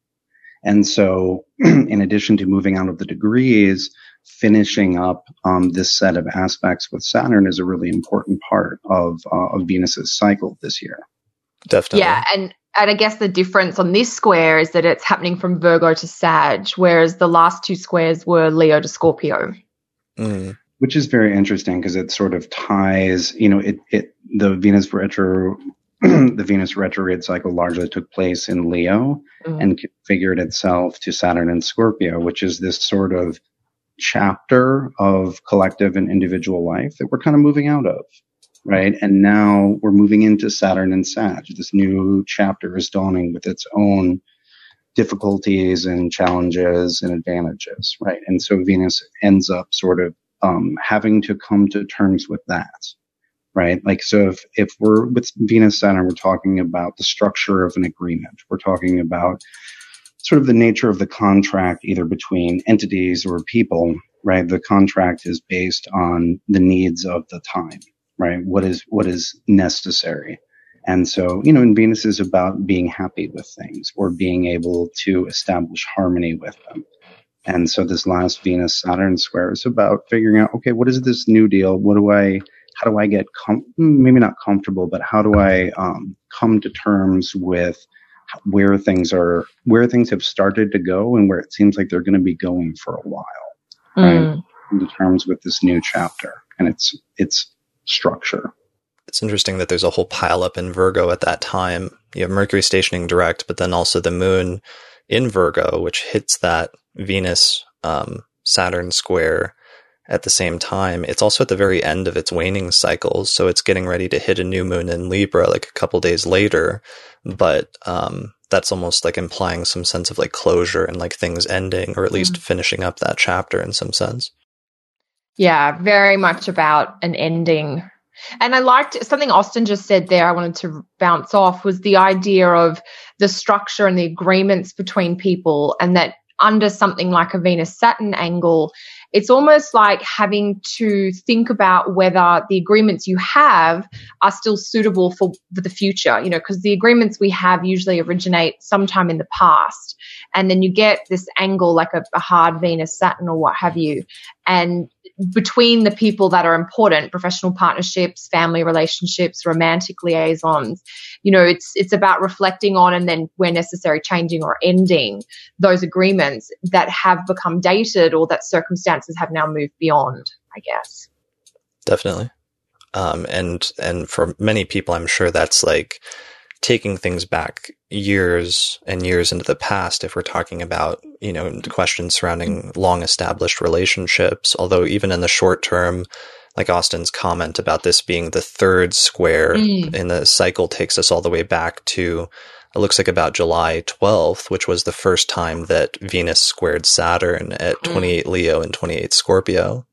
And so, in addition to moving out of the degrees, finishing up um, this set of aspects with Saturn is a really important part of uh, of Venus's cycle this year. Definitely. Yeah, and and I guess the difference on this square is that it's happening from Virgo to Sag, whereas the last two squares were Leo to Scorpio. Mm. Which is very interesting because it sort of ties, you know, it, it the Venus retro, the Venus retrograde cycle largely took place in Leo mm. and configured itself to Saturn and Scorpio, which is this sort of chapter of collective and individual life that we're kind of moving out of, right? And now we're moving into Saturn and Sag. This new chapter is dawning with its own difficulties and challenges and advantages, right? And so Venus ends up sort of Um, having to come to terms with that, right? Like, so if, if we're with Venus Saturn, we're talking about the structure of an agreement. We're talking about sort of the nature of the contract, either between entities or people, right? The contract is based on the needs of the time, right? What is, what is necessary. And so, you know, and Venus is about being happy with things or being able to establish harmony with them. And so this last Venus-Saturn square is about figuring out, okay, what is this new deal? What do I, how do I get, com- maybe not comfortable, but how do I um, come to terms with where things are, where things have started to go and where it seems like they're going to be going for a while, right? Mm. Come to terms with this new chapter and its its structure. It's interesting that there's a whole pileup in Virgo at that time. You have Mercury stationing direct, but then also the moon in Virgo, which hits that Venus um, Saturn square at the same time. It's also at the very end of its waning cycles, so it's getting ready to hit a new moon in Libra like a couple days later. But um, that's almost like implying some sense of like closure and like things ending, or at least mm. finishing up that chapter in some sense. Yeah, very much about an ending. And I liked something Austin just said there, I wanted to bounce off, was the idea of the structure and the agreements between people, and that under something like a Venus-Saturn angle, it's almost like having to think about whether the agreements you have are still suitable for, for the future, you know, because the agreements we have usually originate sometime in the past. And then you get this angle like a, a hard Venus-Saturn or what have you. And between the people that are important, professional partnerships, family relationships, romantic liaisons, you know, it's it's about reflecting on and then where necessary changing or ending those agreements that have become dated or that circumstances have now moved beyond, I guess. Definitely. Um, and and for many people, I'm sure that's like taking things back years and years into the past if we're talking about, you know, questions surrounding long established relationships. Although even in the short term, like Austin's comment about this being the third square mm. in the cycle takes us all the way back to, it looks like about July twelfth, which was the first time that Venus squared Saturn at mm. twenty-eight Leo and twenty-eight Scorpio.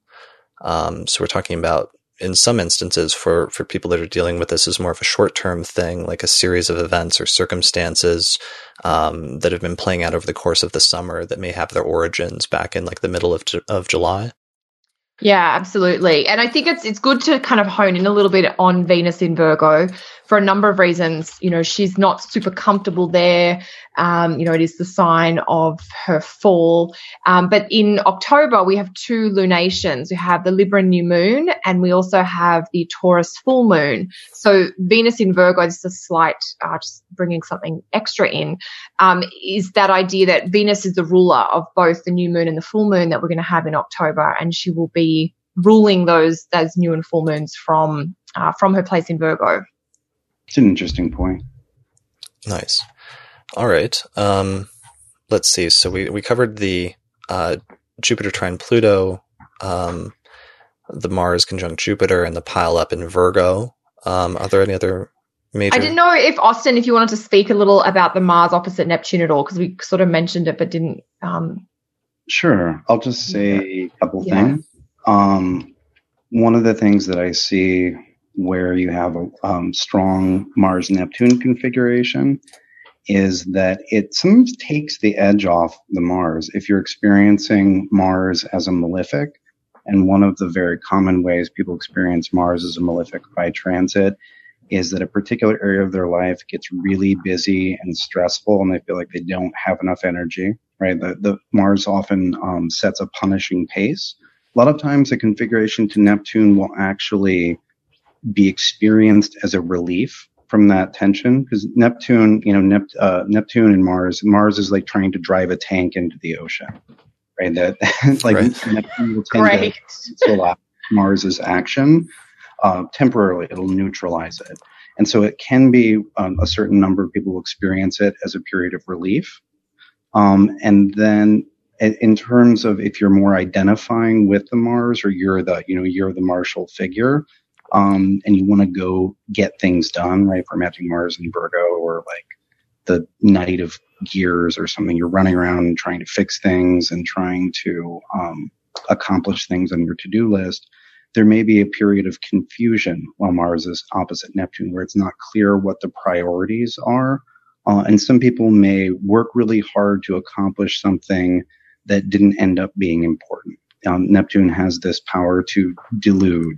Um, so we're talking about, in some instances, for, for people that are dealing with this, is more of a short-term thing, like a series of events or circumstances um, that have been playing out over the course of the summer that may have their origins back in like the middle of of July. Yeah, absolutely. And I think it's it's good to kind of hone in a little bit on Venus in Virgo for a number of reasons. You know, she's not super comfortable there. Um, you know, it is the sign of her fall. Um, but in October, we have two lunations. We have the Libra new moon, and we also have the Taurus full moon. So Venus in Virgo, this is a slight, uh, just bringing something extra in, um, is that idea that Venus is the ruler of both the new moon and the full moon that we're going to have in October, and she will be ruling those those new and full moons from uh, from her place in Virgo. It's an interesting point. Nice. All right. Um, let's see. So we, we covered the uh, Jupiter trine Pluto, um, the Mars conjunct Jupiter, and the pile up in Virgo. Um, are there any other major? I didn't know if Austin, if you wanted to speak a little about the Mars opposite Neptune at all, because we sort of mentioned it but didn't. Um, sure. I'll just say yeah. a couple Yeah. things. Um, one of the things that I see where you have a um, strong Mars-Neptune configuration is that it sometimes takes the edge off the Mars. If you're experiencing Mars as a malefic, and one of the very common ways people experience Mars as a malefic by transit is that a particular area of their life gets really busy and stressful, and they feel like they don't have enough energy, right? The, the Mars often um, sets a punishing pace. A lot of times the configuration to Neptune will actually be experienced as a relief from that tension, because Neptune, you know, Nep- uh, Neptune and Mars, Mars is like trying to drive a tank into the ocean, right? That like Right. Neptune will tend Great. to allow Mars's action uh, temporarily. It'll neutralize it, and so it can be um, a certain number of people will experience it as a period of relief, um, and then in terms of if you're more identifying with the Mars, or you're the, you know, you're the martial figure, um, and you want to go get things done, right? For matching Mars and Virgo, or like the Knight of Gears or something, you're running around and trying to fix things and trying to um, accomplish things on your to-do list. There may be a period of confusion while Mars is opposite Neptune, where it's not clear what the priorities are. Uh, and some people may work really hard to accomplish something that didn't end up being important. Um, Neptune has this power to delude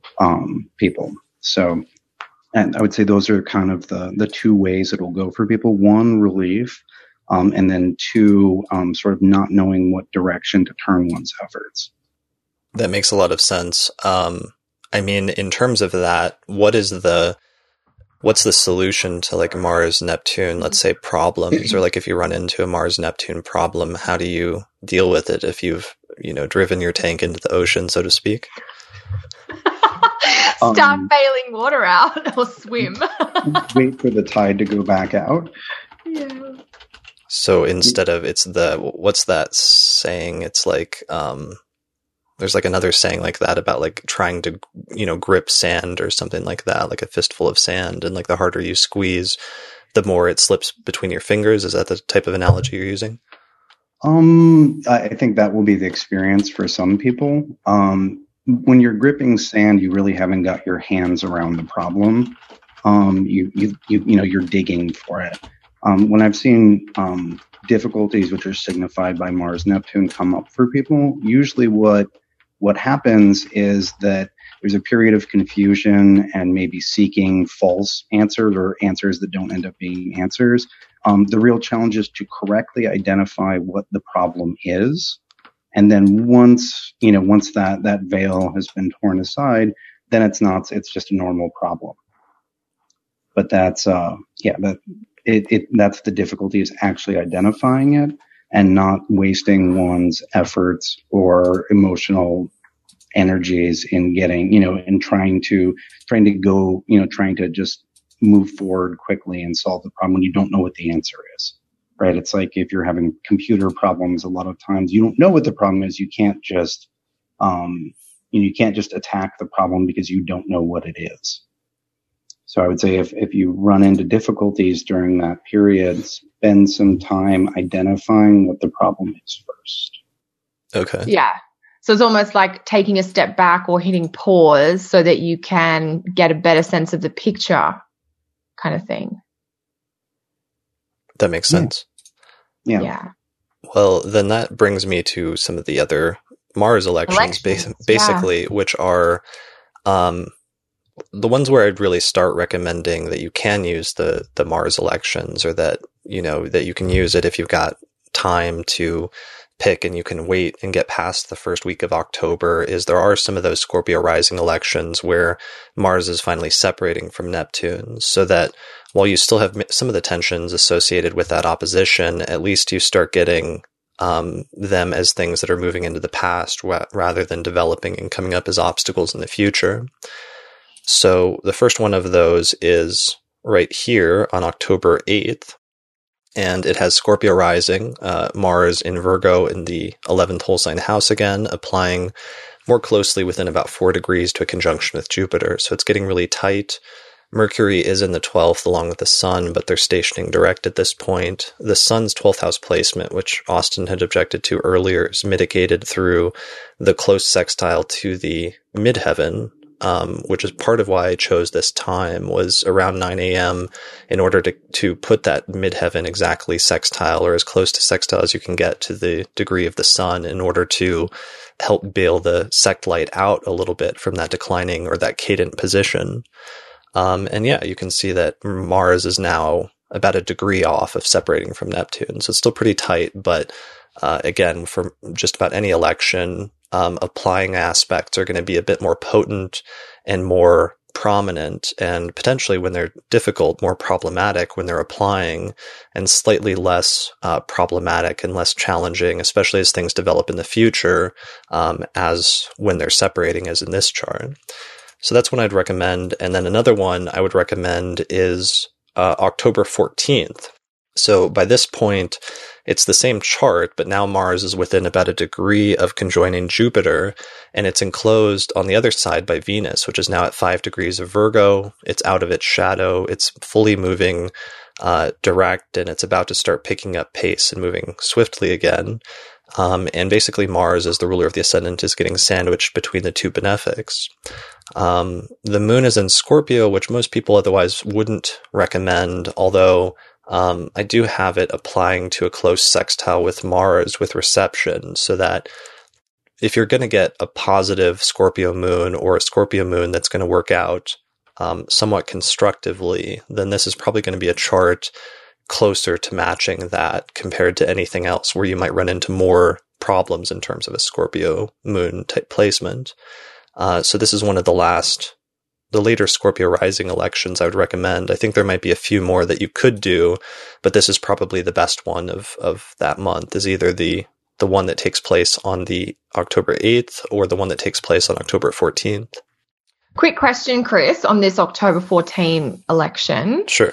um, people. So, and I would say those are kind of the, the two ways it will go for people. One, relief, um, and then two, um, sort of not knowing what direction to turn one's efforts. That makes a lot of sense. Um, I mean, in terms of that, what is the, what's the solution to like Mars, Neptune, let's say problems, or like if you run into a Mars, Neptune problem, how do you deal with it if you've, you know, driven your tank into the ocean, so to speak? Start Um, bailing water out or swim. Wait for the tide to go back out. Yeah. So instead of, it's the, what's that saying? It's like, um, there's like another saying like that about like trying to, you know, grip sand or something like that, like a fistful of sand. And like the harder you squeeze, the more it slips between your fingers. Is that the type of analogy you're using? Um, I think that will be the experience for some people. Um, when you're gripping sand, you really haven't got your hands around the problem. Um, you, you, you, you know, you're digging for it. Um, when I've seen, um, difficulties which are signified by Mars, Neptune come up for people, usually what, what happens is that there's a period of confusion and maybe seeking false answers or answers that don't end up being answers. Um, the real challenge is to correctly identify what the problem is. And then once, you know, once that, that veil has been torn aside, then it's not, it's just a normal problem. But that's, uh, yeah, that, it, it, that's the difficulty, is actually identifying it and not wasting one's efforts or emotional energies in getting, you know, in trying to, trying to go, you know, trying to just move forward quickly and solve the problem when you don't know what the answer is, right? It's like if you're having computer problems, a lot of times you don't know what the problem is. You can't just, um, you know, you can't just attack the problem because you don't know what it is. So I would say if, if you run into difficulties during that period, spend some time identifying what the problem is first. Okay. Yeah. So it's almost like taking a step back or hitting pause so that you can get a better sense of the picture, kind of thing. That makes sense. Yeah. Yeah. Well, then that brings me to some of the other Mars elections, Elections, bas- basically, yeah. which are um, the ones where I'd really start recommending that you can use the the Mars elections, or that, you know, that you can use it if you've got time to pick and you can wait and get past the first week of October. Is there are some of those Scorpio rising elections where Mars is finally separating from Neptune, so that while you still have some of the tensions associated with that opposition, at least you start getting um, them as things that are moving into the past ra- rather than developing and coming up as obstacles in the future. So the first one of those is right here on October eighth, and it has Scorpio rising, uh, Mars in Virgo in the eleventh whole sign house again, applying more closely within about four degrees to a conjunction with Jupiter. So it's getting really tight. Mercury is in the twelfth along with the Sun, but they're stationing direct at this point. The Sun's twelfth house placement, which Austin had objected to earlier, is mitigated through the close sextile to the midheaven, um, which is part of why I chose this time, was around nine a.m. in order to, to put that midheaven exactly sextile or as close to sextile as you can get to the degree of the Sun in order to help bail the sect light out a little bit from that declining or that cadent position. Um, and yeah, you can see that Mars is now about a degree off of separating from Neptune. So it's still pretty tight, but uh, again, for just about any election, um, applying aspects are going to be a bit more potent and more prominent, and potentially when they're difficult, more problematic when they're applying, and slightly less uh, problematic and less challenging, especially as things develop in the future, um, as when they're separating, as in this chart. So that's one I'd recommend. And then another one I would recommend is uh, October fourteenth. So by this point, it's the same chart, but now Mars is within about a degree of conjoining Jupiter, and it's enclosed on the other side by Venus, which is now at five degrees of Virgo. It's out of its shadow. It's fully moving uh, direct, and it's about to start picking up pace and moving swiftly again. Um, and basically Mars, as the ruler of the ascendant, is getting sandwiched between the two benefics. Um, the moon is in Scorpio, which most people otherwise wouldn't recommend, although um, I do have it applying to a close sextile with Mars with reception, so that if you're going to get a positive Scorpio moon or a Scorpio moon that's going to work out um, somewhat constructively, then this is probably going to be a chart closer to matching that compared to anything else where you might run into more problems in terms of a Scorpio moon type placement. Uh, so this is one of the last, the later Scorpio rising elections I would recommend. I think there might be a few more that you could do, but this is probably the best one of, of that month, is either the, the one that takes place on the October eighth or the one that takes place on October fourteenth. Quick question, Chris, on this October fourteenth election. Sure.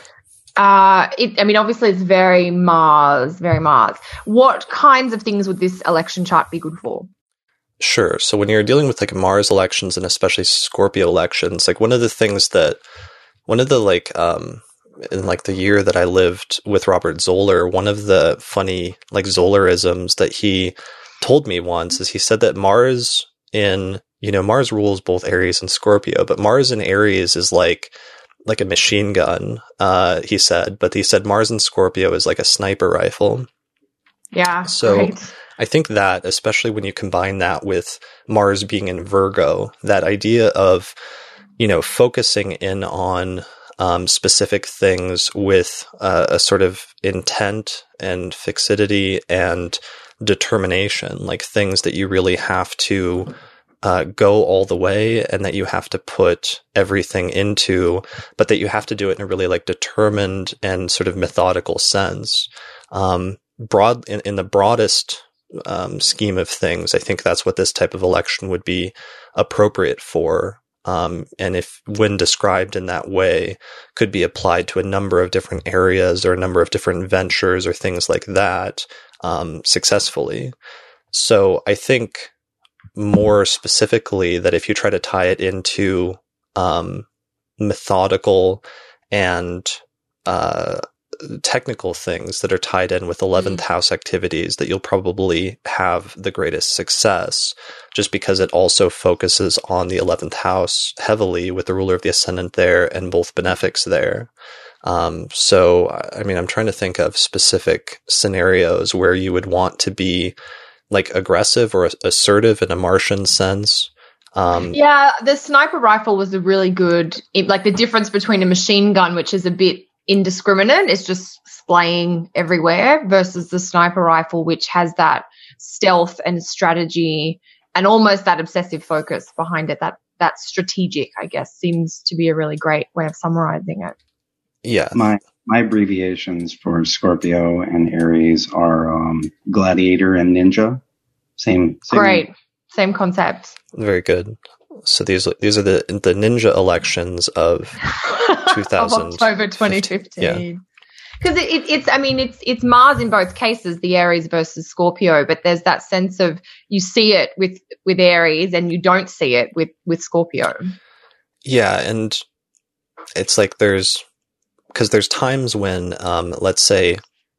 Uh, it, I mean, obviously it's very Mars, very Mars. What kinds of things would this election chart be good for? Sure. So when you're dealing with like Mars elections and especially Scorpio elections, like one of the things that, one of the like, um, in like the year that I lived with Robert Zoller, one of the funny like Zollerisms that he told me once is he said that Mars in, you know, Mars rules both Aries and Scorpio, but Mars in Aries is like, like a machine gun, uh, he said, but he said Mars in Scorpio is like a sniper rifle. Yeah. So right. I think that, especially when you combine that with Mars being in Virgo, that idea of, you know, focusing in on um, specific things with uh, a sort of intent and fixity and determination, like things that you really have to Uh, go all the way and that you have to put everything into, but that you have to do it in a really like determined and sort of methodical sense. Um, broad in, in the broadest um, scheme of things, I think that's what this type of election would be appropriate for. Um, and if, when described in that way, could be applied to a number of different areas or a number of different ventures or things like that um, successfully. So I think more specifically that if you try to tie it into um, methodical and uh, technical things that are tied in with eleventh mm. house activities, that you'll probably have the greatest success, just because it also focuses on the eleventh house heavily with the ruler of the ascendant there and both benefics there. Um, so, I mean, I'm trying to think of specific scenarios where you would want to be like aggressive or assertive in a Martian sense. Um, yeah, the sniper rifle was a really good, it, like the difference between a machine gun, which is a bit indiscriminate, it's just splaying everywhere, versus the sniper rifle, which has that stealth and strategy and almost that obsessive focus behind it. That that strategic, I guess, seems to be a really great way of summarizing it. Yeah. My my abbreviations for Scorpio and Aries are um, Gladiator and Ninja. Same. same Great. Same concept. Very good. So these these are the the ninja elections of two thousand of October twenty fifteen. Yeah. Because it, it, it's, I mean, it's it's Mars in both cases, the Aries versus Scorpio, but there's that sense of you see it with with Aries and you don't see it with with Scorpio. Yeah, and it's like there's because there's times when, um, let's say,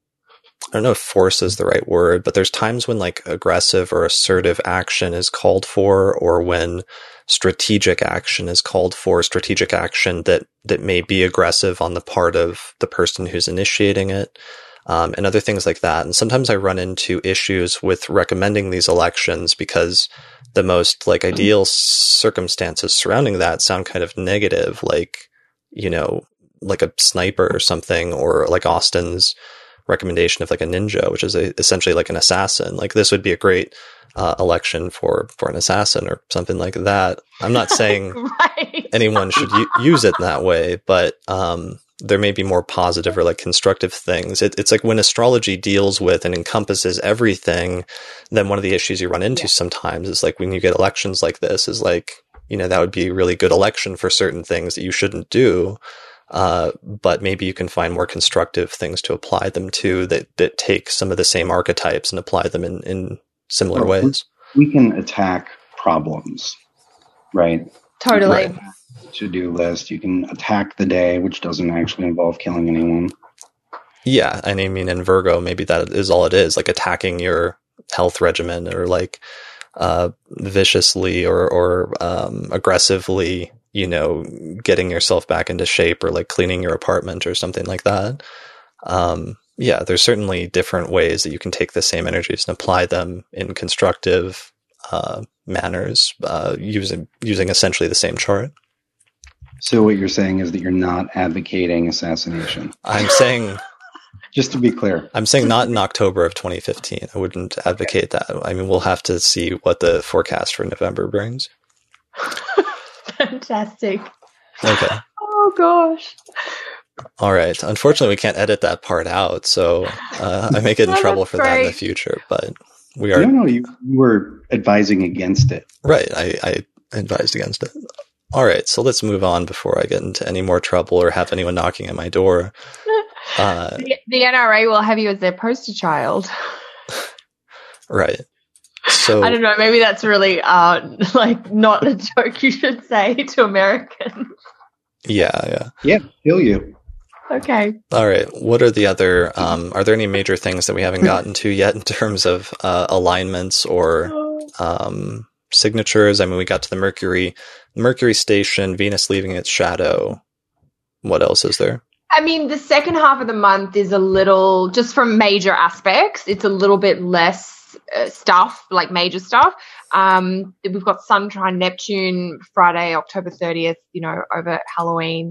I don't know if force is the right word, but there's times when like aggressive or assertive action is called for, or when strategic action is called for, strategic action that, that may be aggressive on the part of the person who's initiating it, um, and other things like that. And sometimes I run into issues with recommending these elections because the most like ideal circumstances surrounding that sound kind of negative, like, you know, like a sniper or something, or like Austin's recommendation of like a ninja, which is a, essentially like an assassin. Like this would be a great uh, election for, for an assassin or something like that. I'm not saying right. anyone should u- use it in that way, but um, there may be more positive or like constructive things. It, it's like when astrology deals with and encompasses everything, then one of the issues you run into yeah. sometimes is like when you get elections like this is like, you know, that would be a really good election for certain things that you shouldn't do. Uh, but maybe you can find more constructive things to apply them to that, that take some of the same archetypes and apply them in, in similar well, ways. We can attack problems, right? Totally. Right. To-do list. You can attack the day, which doesn't actually involve killing anyone. Yeah. And I mean, in Virgo, maybe that is all it is, like attacking your health regimen or like, uh, viciously or, or, um, aggressively, you know, getting yourself back into shape or like cleaning your apartment or something like that. Um, yeah, there's certainly different ways that you can take the same energies and apply them in constructive uh, manners, uh, using using essentially the same chart. So what you're saying is that you're not advocating assassination. I'm saying, just to be clear, I'm saying not in October of twenty fifteen. I wouldn't advocate okay. that. I mean, we'll have to see what the forecast for November brings. Fantastic. Okay. Oh gosh. All right. Unfortunately, we can't edit that part out, so uh, I may get in no, trouble for great. that in the future. But we are. No, no, you, you were advising against it. Right. I, I advised against it. All right. So let's move on before I get into any more trouble or have anyone knocking at my door. Uh, the, the N R A will have you as their poster child. Right. So I don't know. Maybe that's really uh, like not a joke you should say to Americans. Yeah, yeah, yeah. Feel you. Okay. All right. What are the other? Um, are there any major things that we haven't gotten to yet in terms of uh, alignments or um, signatures? I mean, we got to the Mercury, Mercury station, Venus leaving its shadow. What else is there? I mean, the second half of the month is a little, just from major aspects, it's a little bit less uh, stuff, like major stuff. Um, we've got Sun trine Neptune Friday, October thirtieth, you know, over Halloween.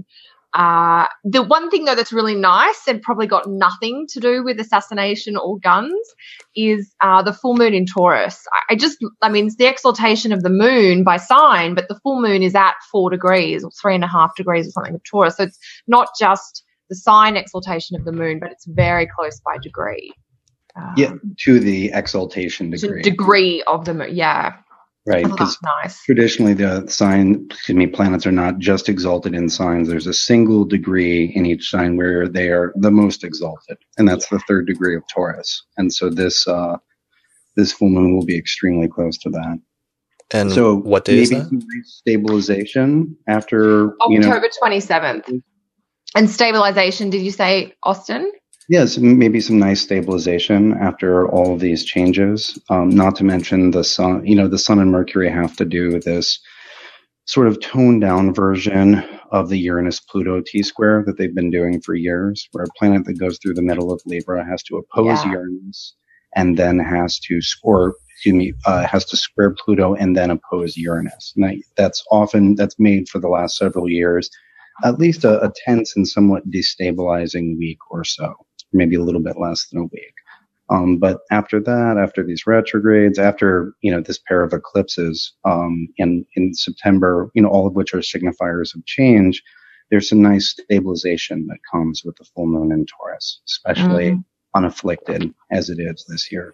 Uh, the one thing, though, that's really nice and probably got nothing to do with assassination or guns is uh, the full moon in Taurus. I, I just, I mean, it's the exaltation of the moon by sign, but the full moon is at four degrees or three and a half degrees or something of Taurus. So it's not just the sign exaltation of the moon, but it's very close by degree. Um, yeah, to the exaltation degree. To degree of the moon, yeah. Right, because nice. Traditionally the sign, excuse me, planets are not just exalted in signs. There's a single degree in each sign where they are the most exalted, and that's the third degree of Taurus. And so this uh, this full moon will be extremely close to that. And so what day is maybe that? Some stabilization after you know, October twenty-seventh. And stabilization, did you say, Austin? Yes, maybe some nice stabilization after all of these changes. Um, not to mention the sun, you know, the sun and Mercury have to do this sort of toned down version of the Uranus-Pluto T-square that they've been doing for years, where a planet that goes through the middle of Libra has to oppose yeah. Uranus and then has to score, excuse me, uh, has to square Pluto and then oppose Uranus. And that's often, that's made for the last several years, at least a, a tense and somewhat destabilizing week or so. Maybe a little bit less than a week. Um, but after that, after these retrogrades, after, you know, this pair of eclipses, um, in, in September, you know, all of which are signifiers of change, there's some nice stabilization that comes with the full moon in Taurus, especially mm-hmm. unafflicted as it is this year.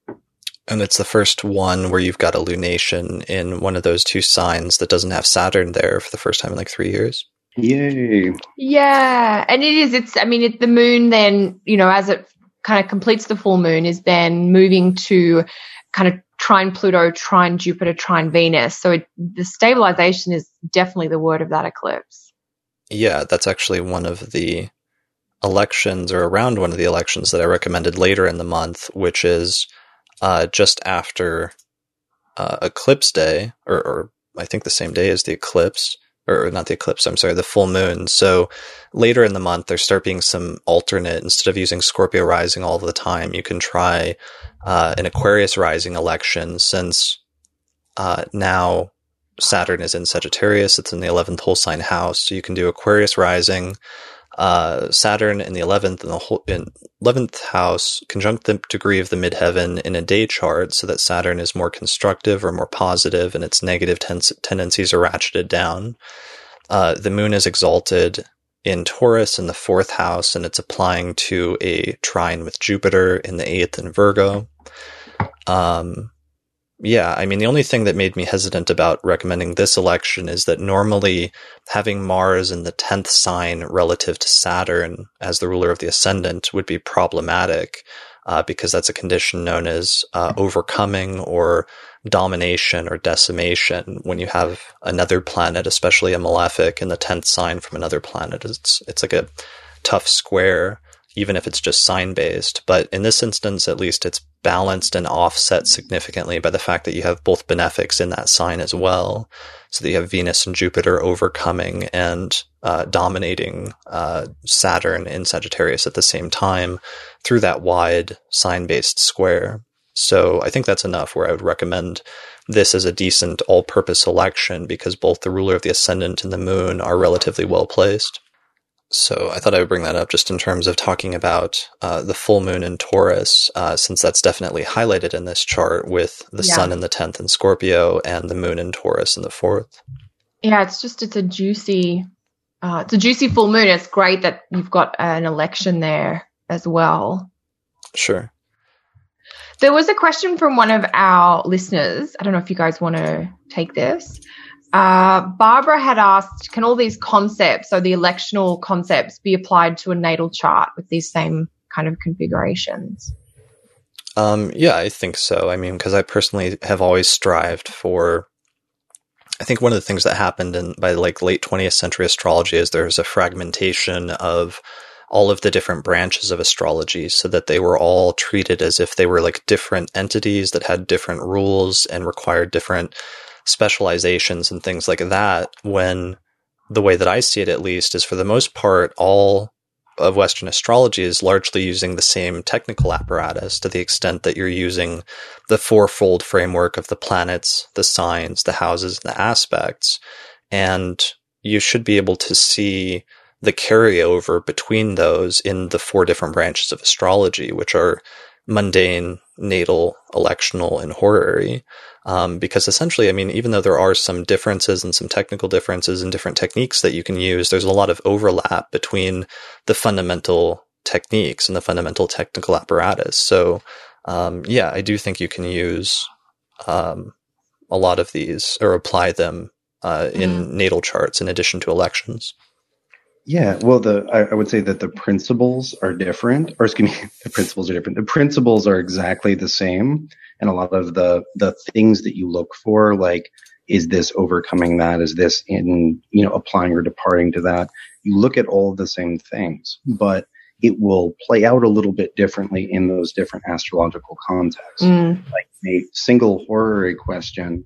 And it's the first one where you've got a lunation in one of those two signs that doesn't have Saturn there for the first time in like three years. Yay. Yeah. And it is, it's, I mean, it, the moon then, you know, as it kind of completes the full moon, is then moving to kind of trine Pluto, trine Jupiter, trine Venus. So it, the stabilization is definitely the word of that eclipse. Yeah, that's actually one of the elections, or around one of the elections that I recommended later in the month, which is uh, just after uh, Eclipse Day, or, or I think the same day as the eclipse, or not the eclipse, I'm sorry, the full moon. So later in the month, there start being some alternate, instead of using Scorpio rising all the time, you can try uh, an Aquarius rising election, since uh, now Saturn is in Sagittarius. It's in the eleventh whole sign house. So you can do Aquarius rising, uh, Saturn in the eleventh and the whole, in eleventh house, conjunct the degree of the midheaven in a day chart, so that Saturn is more constructive or more positive and its negative ten- tendencies are ratcheted down. Uh, the moon is exalted in Taurus in the fourth house, and it's applying to a trine with Jupiter in the eighth in Virgo. Um, Yeah, I mean, the only thing that made me hesitant about recommending this election is that normally having Mars in the tenth sign relative to Saturn as the ruler of the ascendant would be problematic, uh, because that's a condition known as uh, overcoming or domination or decimation. When you have another planet, especially a malefic, in the tenth sign from another planet, it's it's like a tough square, even if it's just sign-based. But in this instance, at least, it's balanced and offset significantly by the fact that you have both benefics in that sign as well. So that you have Venus and Jupiter overcoming and uh, dominating uh, Saturn in Sagittarius at the same time through that wide sign-based square. So I think that's enough where I would recommend this as a decent all-purpose election, because both the ruler of the ascendant and the moon are relatively well placed. So I thought I would bring that up just in terms of talking about uh, the full moon in Taurus, uh, since that's definitely highlighted in this chart with the yeah. sun in the tenth in Scorpio and the moon in Taurus in the fourth. Yeah, it's just, it's a juicy, uh, it's a juicy full moon. It's great that you've got an election there as well. Sure. There was a question from one of our listeners. I don't know if you guys want to take this. Uh, Barbara had asked, can all these concepts, so the electional concepts, be applied to a natal chart with these same kind of configurations? Um, yeah, I think so. I mean, because I personally have always strived for, I think one of the things that happened in by like late twentieth century astrology is there was a fragmentation of all of the different branches of astrology, so that they were all treated as if they were like different entities that had different rules and required different specializations and things like that, when the way that I see it, at least, is for the most part, all of Western astrology is largely using the same technical apparatus, to the extent that you're using the fourfold framework of the planets, the signs, the houses, and the aspects. And you should be able to see the carryover between those in the four different branches of astrology, which are mundane, natal, electional, and horary. Um, because essentially, I mean, even though there are some differences and some technical differences and different techniques that you can use, there's a lot of overlap between the fundamental techniques and the fundamental technical apparatus. So, um, yeah, I do think you can use um, a lot of these, or apply them uh, in mm. natal charts in addition to elections. Yeah, well, the I, I would say that the principles are different, or excuse me, the principles are different. The principles are exactly the same, and a lot of the the things that you look for, like, is this overcoming that? Is this in, you know, applying or departing to that? You look at all of the same things, but it will play out a little bit differently in those different astrological contexts. Mm. Like a single horary question.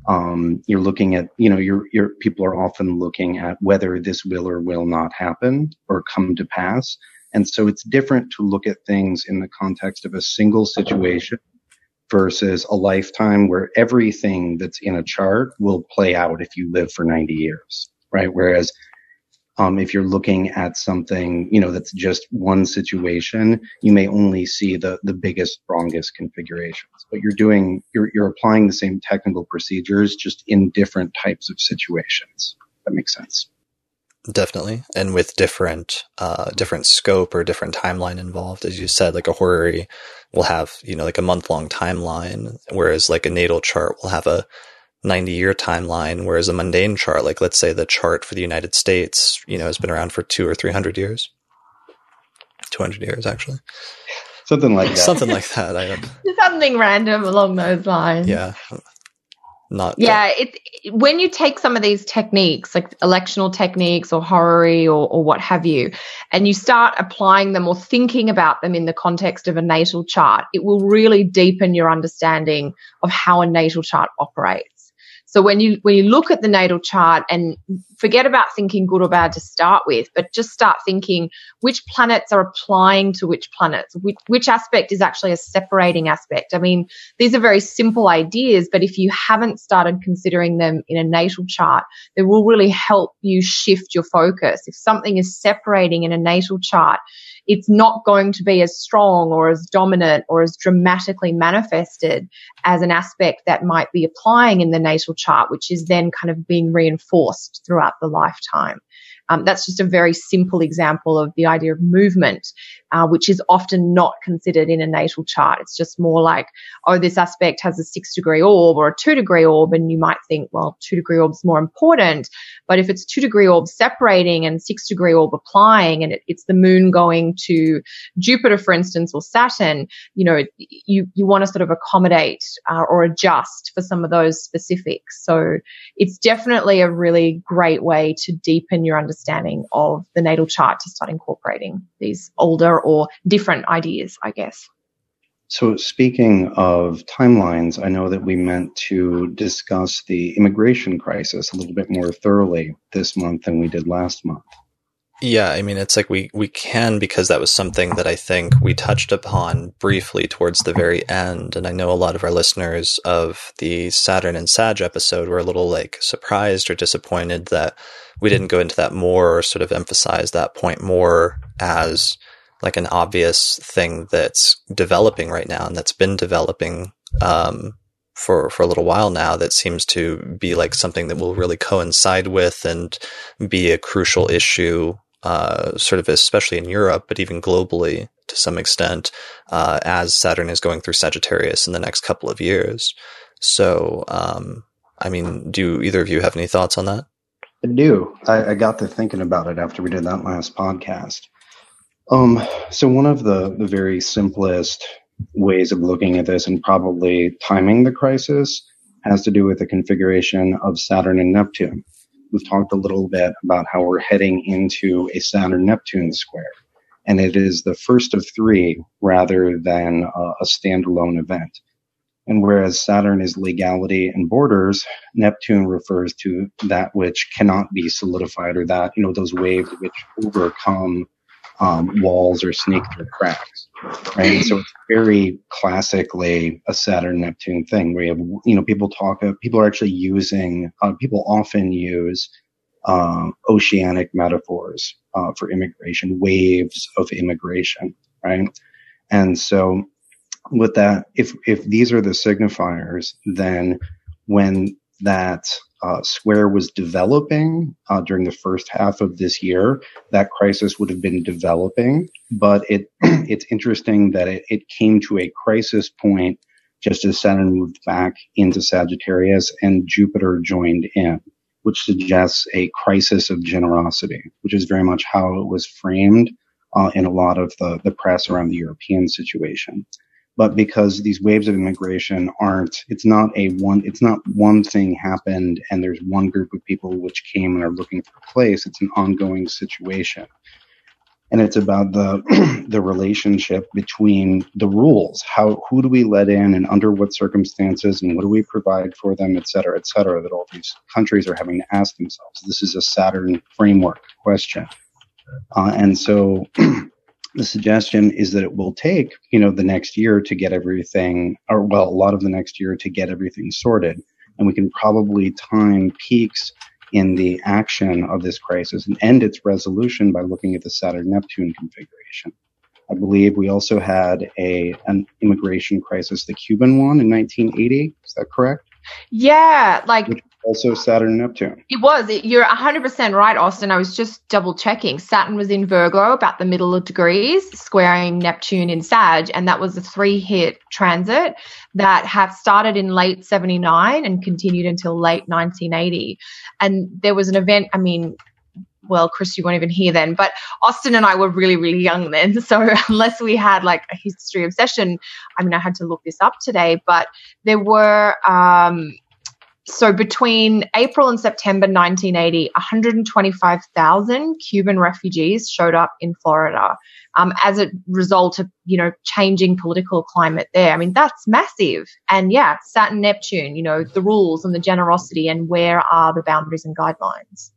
Um, you're looking at, you know, your, your people are often looking at whether this will or will not happen or come to pass. And so it's different to look at things in the context of a single situation versus a lifetime, where everything that's in a chart will play out if you live for ninety years, right? Whereas, um, if you're looking at something, you know, that's just one situation, you may only see the, the biggest, strongest configurations, but you're doing, you're, you're applying the same technical procedures, just in different types of situations. That makes sense. Definitely. And with different, uh, different scope or different timeline involved. As you said, like a horary will have, you know, like a month long timeline, whereas like a natal chart will have a ninety-year timeline, whereas a mundane chart, like let's say the chart for the United States, you know, has been around for two or three hundred years. two hundred years, actually. Something like that. Something like that. I don't... Something random along those lines. Yeah. Not yeah, it, it when you take some of these techniques, like electional techniques or horary or, or what have you, and you start applying them or thinking about them in the context of a natal chart, it will really deepen your understanding of how a natal chart operates. So when you when you look at the natal chart, and forget about thinking good or bad to start with, but just start thinking which planets are applying to which planets, which, which aspect is actually a separating aspect. I mean, these are very simple ideas, but if you haven't started considering them in a natal chart, they will really help you shift your focus. If something is separating in a natal chart, it's not going to be as strong or as dominant or as dramatically manifested as an aspect that might be applying in the natal chart, which is then kind of being reinforced throughout the lifetime. Um, that's just a very simple example of the idea of movement, uh, which is often not considered in a natal chart. It's just more like, oh, this aspect has a six degree orb or a two degree orb, and you might think, well, two degree orb is more important. But if it's two degree orb separating and six degree orb applying, and it, it's the moon going to Jupiter, for instance, or Saturn, you know, you, you want to sort of accommodate uh, or adjust for some of those specifics. So it's definitely a really great way to deepen your understanding understanding of the natal chart to start incorporating these older or different ideas, I guess. So speaking of timelines, I know that we meant to discuss the immigration crisis a little bit more thoroughly this month than we did last month. Yeah, I mean, it's like we, we can, because that was something that I think we touched upon briefly towards the very end. And I know a lot of our listeners of the Saturn and Sag episode were a little like surprised or disappointed that we didn't go into that more, or sort of emphasize that point more as like an obvious thing that's developing right now and that's been developing um, for, for a little while now, that seems to be like something that will really coincide with and be a crucial issue. Uh, sort of especially in Europe, but even globally to some extent, uh, as Saturn is going through Sagittarius in the next couple of years. So, um, I mean, do either of you have any thoughts on that? I do. I, I got to thinking about it after we did that last podcast. Um, so one of the, the very simplest ways of looking at this, and probably timing the crisis, has to do with the configuration of Saturn and Neptune. We've talked a little bit about how we're heading into a Saturn-Neptune square, and it is the first of three rather than a, a standalone event. And whereas Saturn is legality and borders, Neptune refers to that which cannot be solidified, or that, you know, those waves which overcome um, walls or sneak through cracks, right? And so it's very classically a Saturn-Neptune thing where you have, you know, people talk, uh, people are actually using, uh, people often use uh, oceanic metaphors uh, for immigration, waves of immigration, right? And so with that, if if these are the signifiers, then when that uh, square was developing uh, during the first half of this year, that crisis would have been developing. But it it's interesting that it, it came to a crisis point just as Saturn moved back into Sagittarius and Jupiter joined in, which suggests a crisis of generosity, which is very much how it was framed uh, in a lot of the, the press around the European situation. But because these waves of immigration aren't, it's not a one, it's not one thing happened and there's one group of people which came and are looking for a place. It's an ongoing situation. And it's about the the relationship between the rules. How, who do we let in and under what circumstances, and what do we provide for them, et cetera, et cetera, that all these countries are having to ask themselves. This is a Saturn framework question. Uh, and so the suggestion is that it will take, you know, the next year to get everything, or well, a lot of the next year to get everything sorted. And we can probably time peaks in the action of this crisis and end its resolution by looking at the Saturn-Neptune configuration. I believe we also had a an immigration crisis, the Cuban one in nineteen eighty. Is that correct? Yeah, like also Saturn and Neptune. It was. It, you're one hundred percent right, Austin. I was just double checking. Saturn was in Virgo, about the middle of degrees, squaring Neptune in Sag, and that was a three-hit transit that had started in late seventy-nine and continued until late nineteen eighty. And there was an event, I mean, well, Chris, you weren't even here then, but Austin and I were really, really young then. So unless we had like a history obsession, I mean, I had to look this up today, but there were, um, so between April and September nineteen eighty, one hundred twenty-five thousand Cuban refugees showed up in Florida um, as a result of, you know, changing political climate there. I mean, that's massive. And yeah, Saturn, Neptune, you know, the rules and the generosity and where are the boundaries and guidelines.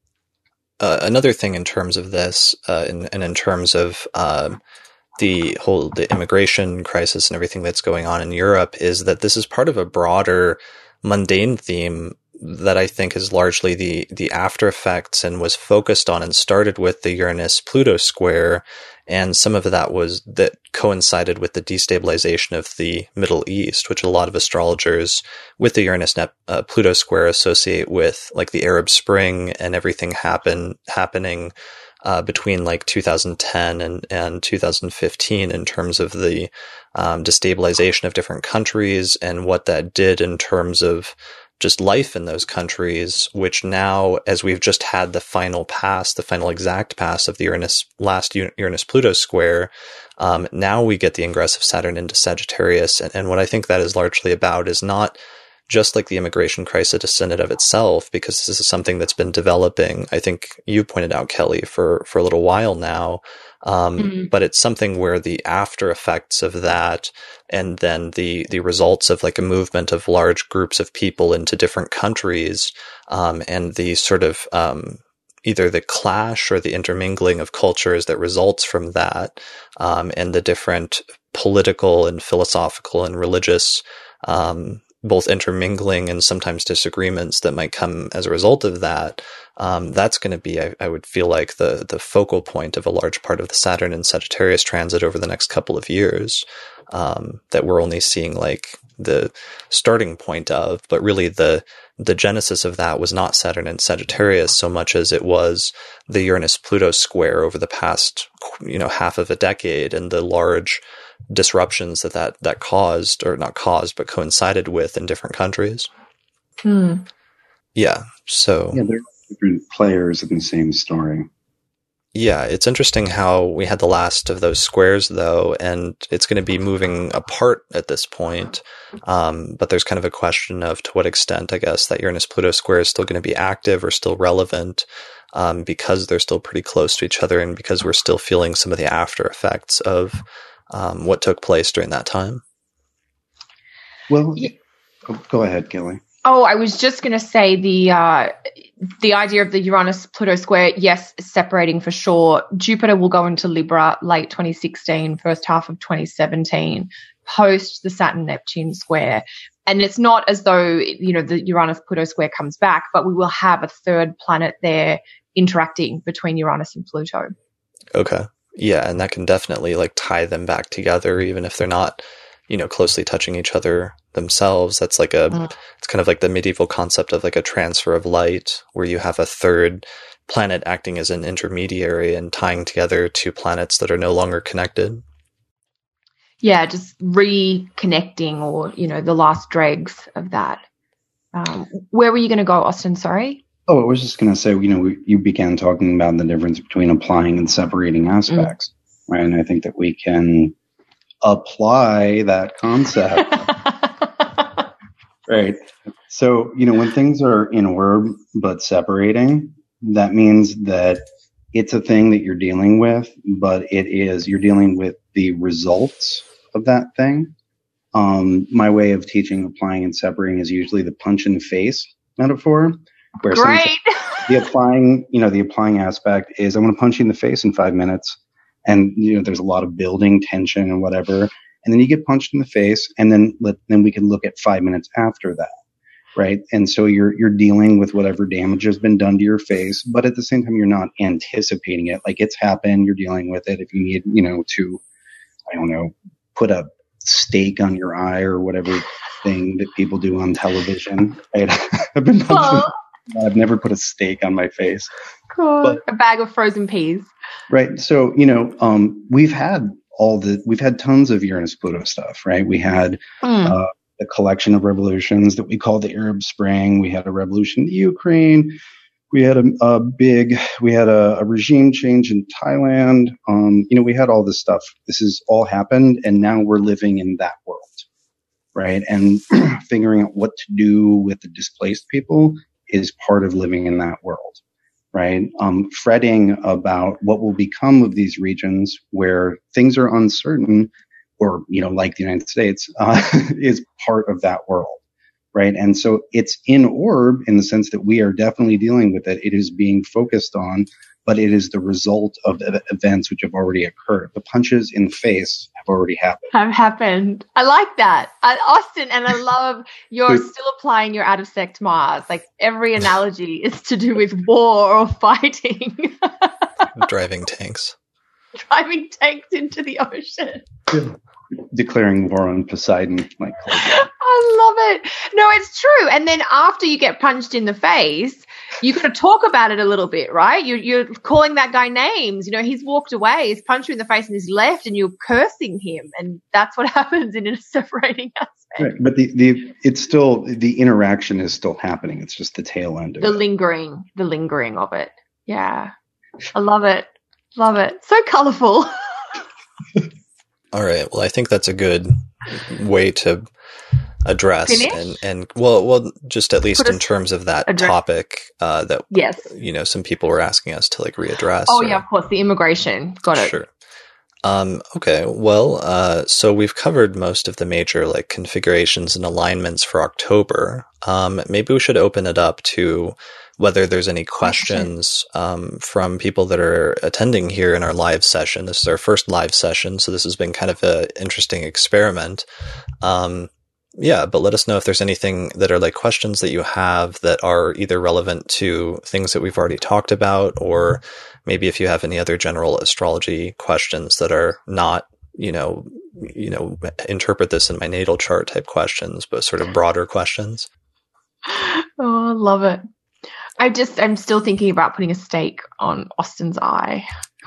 Uh, another thing in terms of this, uh, in, and in terms of um, the whole the immigration crisis and everything that's going on in Europe, is that this is part of a broader mundane theme that I think is largely the the after effects and was focused on and started with the Uranus-Pluto square, and some of that was that coincided with the destabilization of the Middle East, which a lot of astrologers with the Uranus-Pluto uh, square associate with like the Arab Spring and everything happen happening Uh, between like two thousand ten and, and two thousand fifteen in terms of the um, destabilization of different countries and what that did in terms of just life in those countries, which now, as we've just had the final pass, the final exact pass of the Uranus, last Uranus-Pluto square, um, now we get the ingress of Saturn into Sagittarius. And, and what I think that is largely about is not just like the immigration crisis in and of itself, because this is something that's been developing, I think you pointed out, Kelly, for, for a little while now. Um, mm-hmm. But it's something where the after effects of that, and then the, the results of like a movement of large groups of people into different countries, um, and the sort of, um, either the clash or the intermingling of cultures that results from that, um, and the different political and philosophical and religious, um, both intermingling and sometimes disagreements that might come as a result of that. Um, that's going to be, I, I would feel like, the the focal point of a large part of the Saturn and Sagittarius transit over the next couple of years, um, that we're only seeing like the starting point of, but really the the genesis of that was not Saturn and Sagittarius so much as it was the Uranus-Pluto square over the past, you know, half of a decade, and the large disruptions that, that that caused, or not caused, but coincided with in different countries. Hmm. Yeah. So yeah, there are different players in the same story. Yeah, it's interesting how we had the last of those squares, though, and it's going to be moving apart at this point. Um, but there's kind of a question of to what extent, I guess, that Uranus-Pluto square is still going to be active or still relevant, um, because they're still pretty close to each other, and because we're still feeling some of the after effects of um, what took place during that time. Well, oh, go ahead, Kelly. Oh, I was just going to say the uh, the idea of the Uranus-Pluto square, yes, separating for sure. Jupiter will go into Libra late twenty sixteen, first half of twenty seventeen, post the Saturn-Neptune square. And it's not as though, you know, the Uranus-Pluto square comes back, but we will have a third planet there interacting between Uranus and Pluto. Okay. Yeah, and that can definitely like tie them back together, even if they're not, you know, closely touching each other themselves. That's like a, mm. it's kind of like the medieval concept of like a transfer of light, where you have a third planet acting as an intermediary and tying together two planets that are no longer connected. Yeah, just reconnecting, or, you know, the last dregs of that. Um, where were you going to go, Austin? Sorry. Oh, I was just going to say, you know, we, you began talking about the difference between applying and separating aspects, mm. right? And I think that we can apply that concept. Right. So, you know, when things are in orb but separating, that means that it's a thing that you're dealing with, but it is, you're dealing with the results of that thing. Um, my way of teaching applying and separating is usually the punch in the face metaphor. Where Great. the applying, you know, the applying aspect is I'm going to punch you in the face in five minutes. And, you know, there's a lot of building tension and whatever. And then you get punched in the face, and then let, then we can look at five minutes after that. Right. And so you're, you're dealing with whatever damage has been done to your face, but at the same time, you're not anticipating it. Like, it's happened. You're dealing with it. If you need, you know, to, I don't know, put a stake on your eye or whatever thing that people do on television. Right? I've been punching. Well, I've never put a steak on my face. cool. But, a bag of frozen peas. right. So, you know, um, we've had all the, we've had tons of Uranus Pluto stuff, right? We had Mm. uh, a collection of revolutions that we call the Arab Spring. We had a revolution in the Ukraine. We had a, a big, we had a, a regime change in Thailand. Um, you know, we had all this stuff. This has all happened, and now we're living in that world, right? And figuring out what to do with the displaced people is part of living in that world, right? Um, fretting about what will become of these regions where things are uncertain, or, you know, like the United States, uh, is part of that world, right? And so it's in orb in the sense that we are definitely dealing with it. It is being focused on, but it is the result of the events which have already occurred. The punches in the face have already happened. Have happened. I like that. And Austin, and I love you're still applying your out of sect Mars. Like every analogy is to do with war or fighting. Driving tanks. Driving tanks into the ocean. Yeah. Declaring war on Poseidon. Like, I love it. No, it's true. And then after you get punched in the face, you got to talk about it a little bit, right? You're, you're calling that guy names. You know, he's walked away, he's punched you in the face and he's left, and you're cursing him. And that's what happens in a separating aspect. right. But the, the, it's still, the interaction is still happening. It's just the tail end of The it. lingering, the lingering of it. Yeah. I love it. Love it. So colorful. All right. Well, I think that's a good way to address Finish? and, and well, well, just at least Put in us- terms of that address- topic uh, that, Yes. you know, some people were asking us to like readdress. Oh, or- yeah, of course. The immigration. Got it. Sure. Um, okay. Well, uh, so we've covered most of the major like configurations and alignments for October. Um, maybe we should open it up to whether there's any questions um, from people that are attending here in our live session. This is our first live session, so this has been kind of an interesting experiment. Um, yeah, but let us know if there's anything that are like questions that you have that are either relevant to things that we've already talked about, or maybe if you have any other general astrology questions that are not, you know, you know, interpret this in my natal chart type questions, but sort of broader questions. Oh, I love it. I just, I'm still thinking about putting a stake on Austin's eye.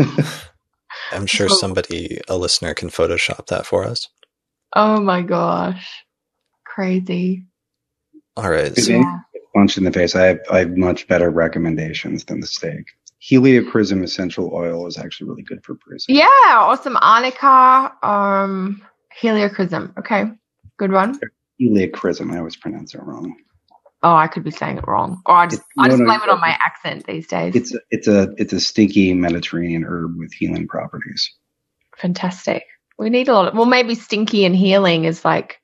I'm sure somebody, a listener, can Photoshop that for us. Oh my gosh. Crazy. All right. If So, anything gets punched in the face, I have, I have much better recommendations than the steak. Heliochrysum essential oil is actually really good for bruising. Yeah, awesome. Arnica, um, heliochrysum. Okay, good one. Heliochrysum, I always pronounce it wrong. Oh, I could be saying it wrong. Or I just, It's- I just no, no, blame it no. on my accent these days. It's a, it's a it's a stinky Mediterranean herb with healing properties. Fantastic. We need a lot of, well, maybe stinky and healing is like,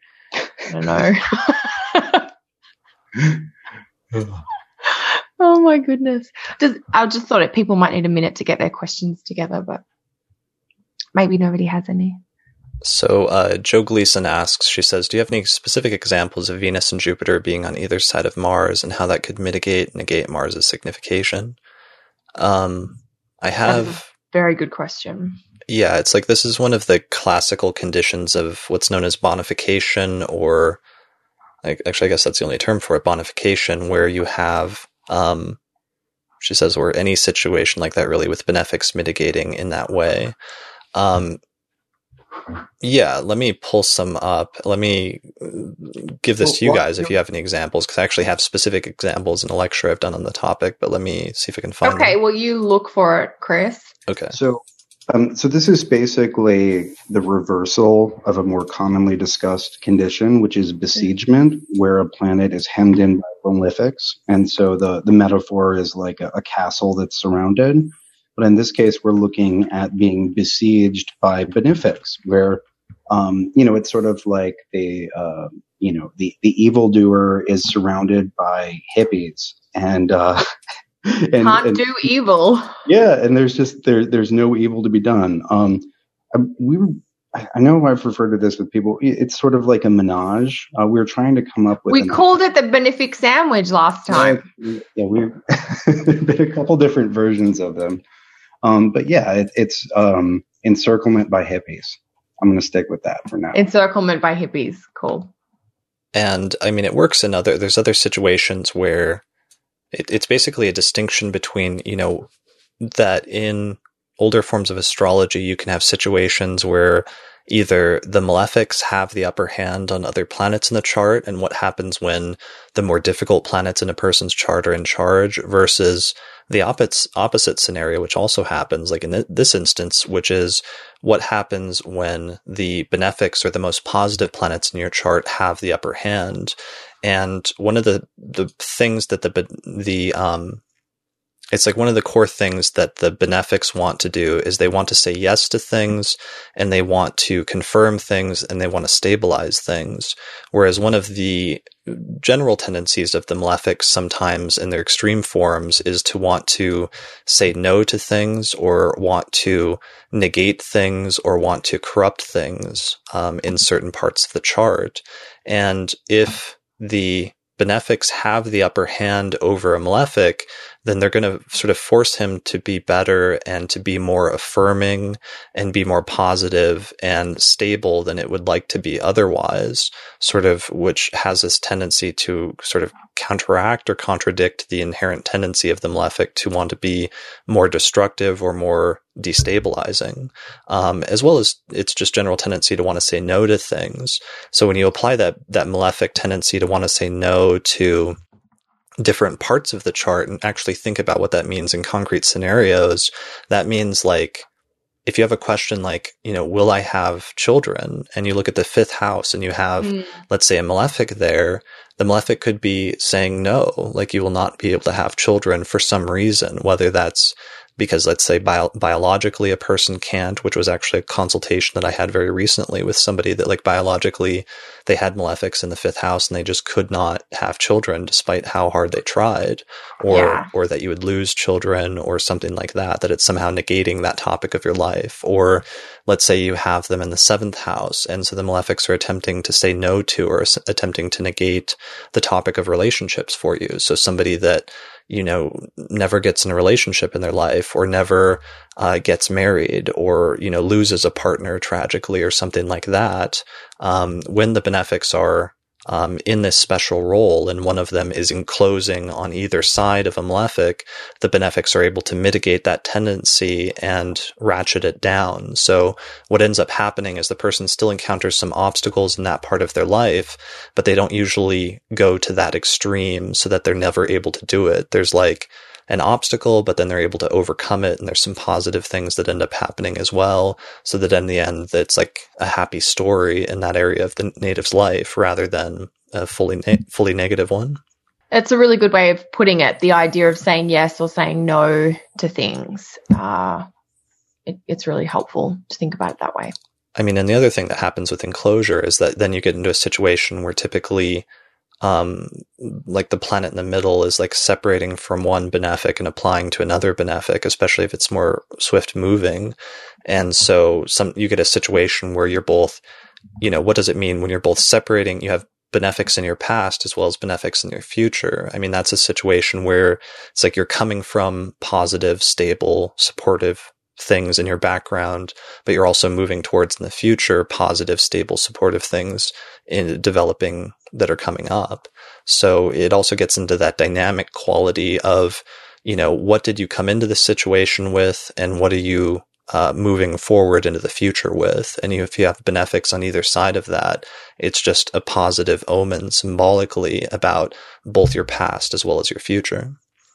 I don't know. Oh my goodness. Does, I just thought it, people might need a minute to get their questions together, but maybe nobody has any. so uh, Joe Gleason asks, she says, do you have any specific examples of Venus and Jupiter being on either side of Mars and how that could mitigate, negate Mars's signification? Um, I That is a have... very good question. Yeah, it's like this is one of the classical conditions of what's known as bonification, or like, actually, I guess that's the only term for it, bonification, where you have, um, she says, or any situation like that really with benefics mitigating in that way. Um, yeah, let me pull some up. Let me give this Well, to you well, guys if you have any examples, because I actually have specific examples in a lecture I've done on the topic, but let me see if I can find Okay, them. well, you look for it, Chris. Okay. So, um, so this is basically the reversal of a more commonly discussed condition, which is besiegement, where a planet is hemmed in by malefics. And so the, the metaphor is like a, a castle that's surrounded. But in this case, we're looking at being besieged by benefics, where, um, you know, it's sort of like the, uh, you know, the, the evildoer is surrounded by hippies. And, uh, and, Can't and do evil. yeah, and there's just there there's no evil to be done. Um, I, we were, I know I've referred to this with people. It's sort of like a menage. Uh, we were trying to come up with. We an, called it the benefic sandwich last time. Yeah, we've been a couple different versions of them. Um, but yeah, it, it's um, encirclement by hippies. I'm going to stick with that for now. Encirclement by hippies. Cool. And I mean, it works in other, there's other situations where it, it's basically a distinction between, you know, that in older forms of astrology, you can have situations where either the malefics have the upper hand on other planets in the chart, and what happens when the more difficult planets in a person's chart are in charge, versus the opposite, opposite scenario, which also happens, like in th- this instance, which is what happens when the benefics or the most positive planets in your chart have the upper hand. And one of the, the things that the, the, um, it's like one of the core things that the benefics want to do is they want to say yes to things, and they want to confirm things, and they want to stabilize things. Whereas one of the general tendencies of the malefics sometimes in their extreme forms is to want to say no to things, or want to negate things, or want to corrupt things um, in certain parts of the chart. And if the benefics have the upper hand over a malefic, then they're going to sort of force him to be better and to be more affirming and be more positive and stable than it would like to be otherwise, sort of, which has this tendency to sort of counteract or contradict the inherent tendency of the malefic to want to be more destructive or more destabilizing, um, as well as its just general tendency to want to say no to things. So when you apply that, that malefic tendency to want to say no to different parts of the chart and actually think about what that means in concrete scenarios, that means like, if you have a question like, you know, will I have children? And you look at the fifth house and you have, mm. let's say, a malefic there, the malefic could be saying no, like you will not be able to have children for some reason, whether that's because, let's say, bio- biologically a person can't, which was actually a consultation that I had very recently with somebody that, like, biologically they had malefics in the fifth house and they just could not have children despite how hard they tried, or yeah. or that you would lose children or something like that, that it's somehow negating that topic of your life. Or let's say you have them in the seventh house, and so the malefics are attempting to say no to or attempting to negate the topic of relationships for you. So somebody that, you know, never gets in a relationship in their life, or never uh, gets married, or, you know, loses a partner tragically or something like that. Um, when the benefics are um, in this special role, and one of them is enclosing on either side of a malefic, the benefics are able to mitigate that tendency and ratchet it down. So what ends up happening is the person still encounters some obstacles in that part of their life, but they don't usually go to that extreme so that they're never able to do it. There's like an obstacle, but then they're able to overcome it, and there's some positive things that end up happening as well, so that in the end it's like a happy story in that area of the native's life rather than a fully ne- fully negative one. It's a really good way of putting it, the idea of saying yes or saying no to things. Uh, it, it's really helpful to think about it that way. I mean, and the other thing that happens with enclosure is that then you get into a situation where typically Um, like the planet in the middle is like separating from one benefic and applying to another benefic, especially if it's more swift moving. And so some, you get a situation where you're both, you know, what does it mean when you're both separating? You have benefics in your past as well as benefics in your future. I mean, that's a situation where it's like you're coming from positive, stable, supportive things in your background, but you're also moving towards in the future positive, stable, supportive things in developing that are coming up. So it also gets into that dynamic quality of, you know, what did you come into the situation with, and what are you uh, moving forward into the future with? And you, if you have benefics on either side of that, it's just a positive omen symbolically about both your past as well as your future.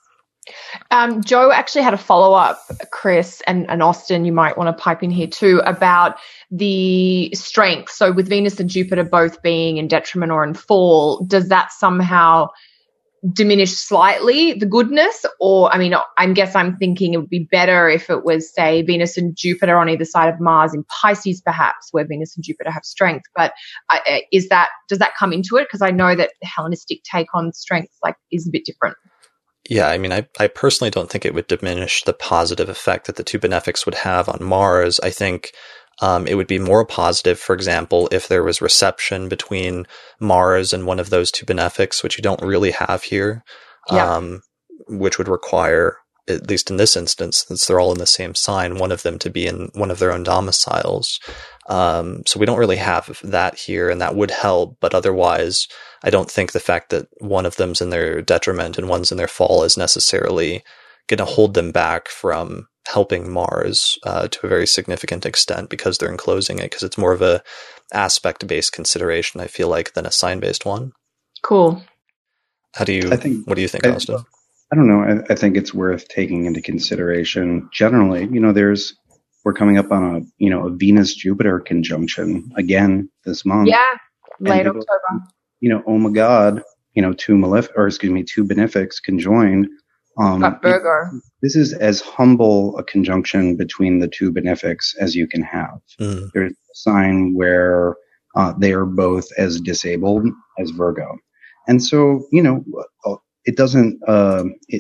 Um, Joe actually had a follow-up, Chris, and, and Austin, you might want to pipe in here too, about the strength. So with Venus and Jupiter both being in detriment or in fall, does that somehow diminish slightly the goodness? Or, I mean, I guess I'm thinking it would be better if it was, say, Venus and Jupiter on either side of Mars in Pisces, perhaps, where Venus and Jupiter have strength. But uh, is that, does that come into it? Because I know that the Hellenistic take on strength like is a bit different. Yeah, I mean, I, I personally don't think it would diminish the positive effect that the two benefics would have on Mars. I think um, it would be more positive, for example, if there was reception between Mars and one of those two benefics, which you don't really have here, yeah. um, which would require at least in this instance, since they're all in the same sign, one of them to be in one of their own domiciles. Um, so we don't really have that here, and that would help. But otherwise, I don't think the fact that one of them's in their detriment and one's in their fall is necessarily going to hold them back from helping Mars uh, to a very significant extent because they're enclosing it, because it's more of a aspect-based consideration, I feel like, than a sign-based one. Cool. How do you, I think, what do you think, I, Austin? I don't know. I, I think it's worth taking into consideration. Generally, you know, there's, we're coming up on a, you know, a Venus-Jupiter conjunction again this month. Yeah, late people, October. You know, oh my God, you know, two malefic, or excuse me, two benefics conjoined. Um, Got Virgo. This is as humble a conjunction between the two benefics as you can have. Mm. There's a sign where uh, they are both as disabled as Virgo. And so, you know, it doesn't, uh, it,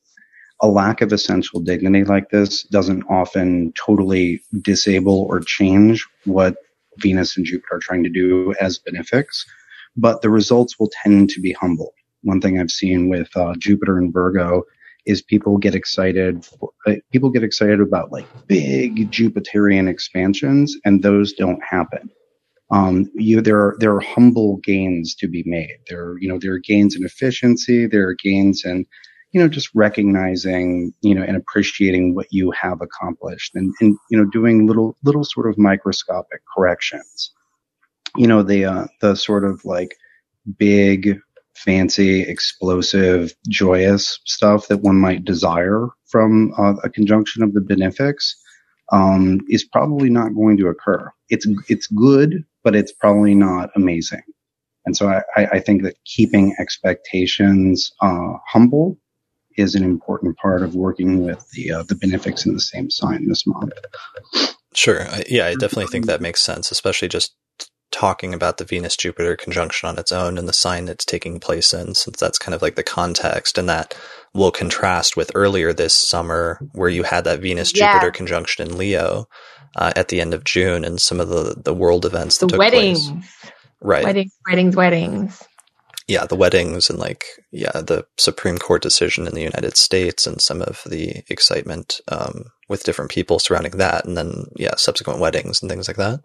a lack of essential dignity like this doesn't often totally disable or change what Venus and Jupiter are trying to do as benefics, but the results will tend to be humble. One thing I've seen with uh, Jupiter and Virgo is people get excited. For, uh, people get excited about like big Jupiterian expansions, and those don't happen. Um, you there are there are humble gains to be made. There, you know, there are gains in efficiency. There are gains in, you know, just recognizing, you know, and appreciating what you have accomplished, and and you know, doing little little sort of microscopic corrections. You know, the uh, the sort of like big, fancy, explosive, joyous stuff that one might desire from uh, a conjunction of the benefics um, is probably not going to occur. It's it's good, but it's probably not amazing. And so I, I think that keeping expectations uh, humble is an important part of working with the uh, the benefics in the same sign this month. Sure. I, yeah, I definitely think that makes sense, especially just talking about the Venus-Jupiter conjunction on its own and the sign it's taking place in, since that's kind of like the context, and that will contrast with earlier this summer where you had that Venus-Jupiter Yeah. conjunction in Leo uh, at the end of June, and some of the, the world events that The took weddings. place. Right. Weddings, weddings, weddings. Yeah, the weddings and like, yeah, the Supreme Court decision in the United States and some of the excitement um, with different people surrounding that, and then, yeah, subsequent weddings and things like that.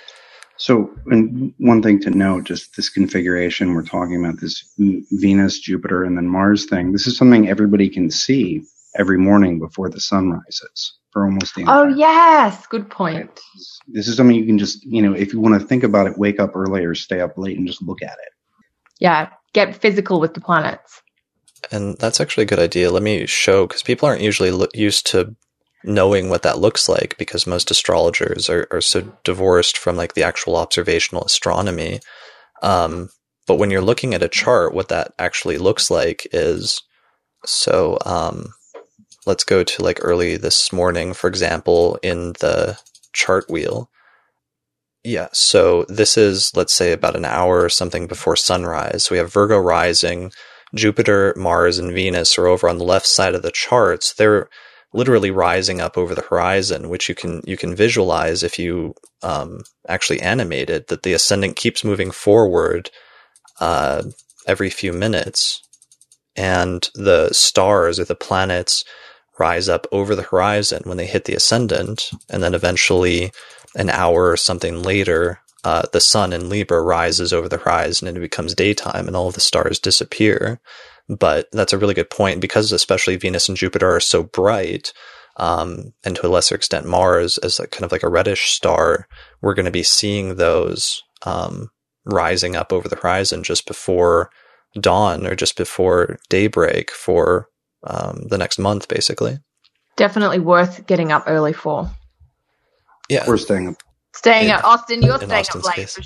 So, and one thing to note, just this configuration, we're talking about this Venus, Jupiter, and then Mars thing. This is something everybody can see every morning before the sun rises for almost the Oh, entire yes. Good point. This is something you can just, you know, if you want to think about it, wake up early or stay up late and just look at it. Yeah. Get physical with the planets. And that's actually a good idea. Let me show, because people aren't usually lo- used to knowing what that looks like, because most astrologers are, are so divorced from like the actual observational astronomy. Um, but when you're looking at a chart, what that actually looks like is, so um, let's go to like early this morning, for example, in the chart wheel. Yeah, so this is, let's say, about an hour or something before sunrise. We have Virgo rising, Jupiter, Mars, and Venus are over on the left side of the charts. They're literally rising up over the horizon, which you can you can visualize if you um, actually animate it, that the ascendant keeps moving forward uh, every few minutes, and the stars or the planets rise up over the horizon when they hit the ascendant, and then eventually an hour or something later, uh, the sun in Libra rises over the horizon and it becomes daytime and all of the stars disappear. But that's a really good point, because especially Venus and Jupiter are so bright, um, and to a lesser extent Mars as a, kind of like a reddish star, we're going to be seeing those um, rising up over the horizon just before dawn or just before daybreak for um, the next month, basically. Definitely worth getting up early for. Yeah, We're staying up. Staying In- up. Austin, you're in staying Austin's up late case. for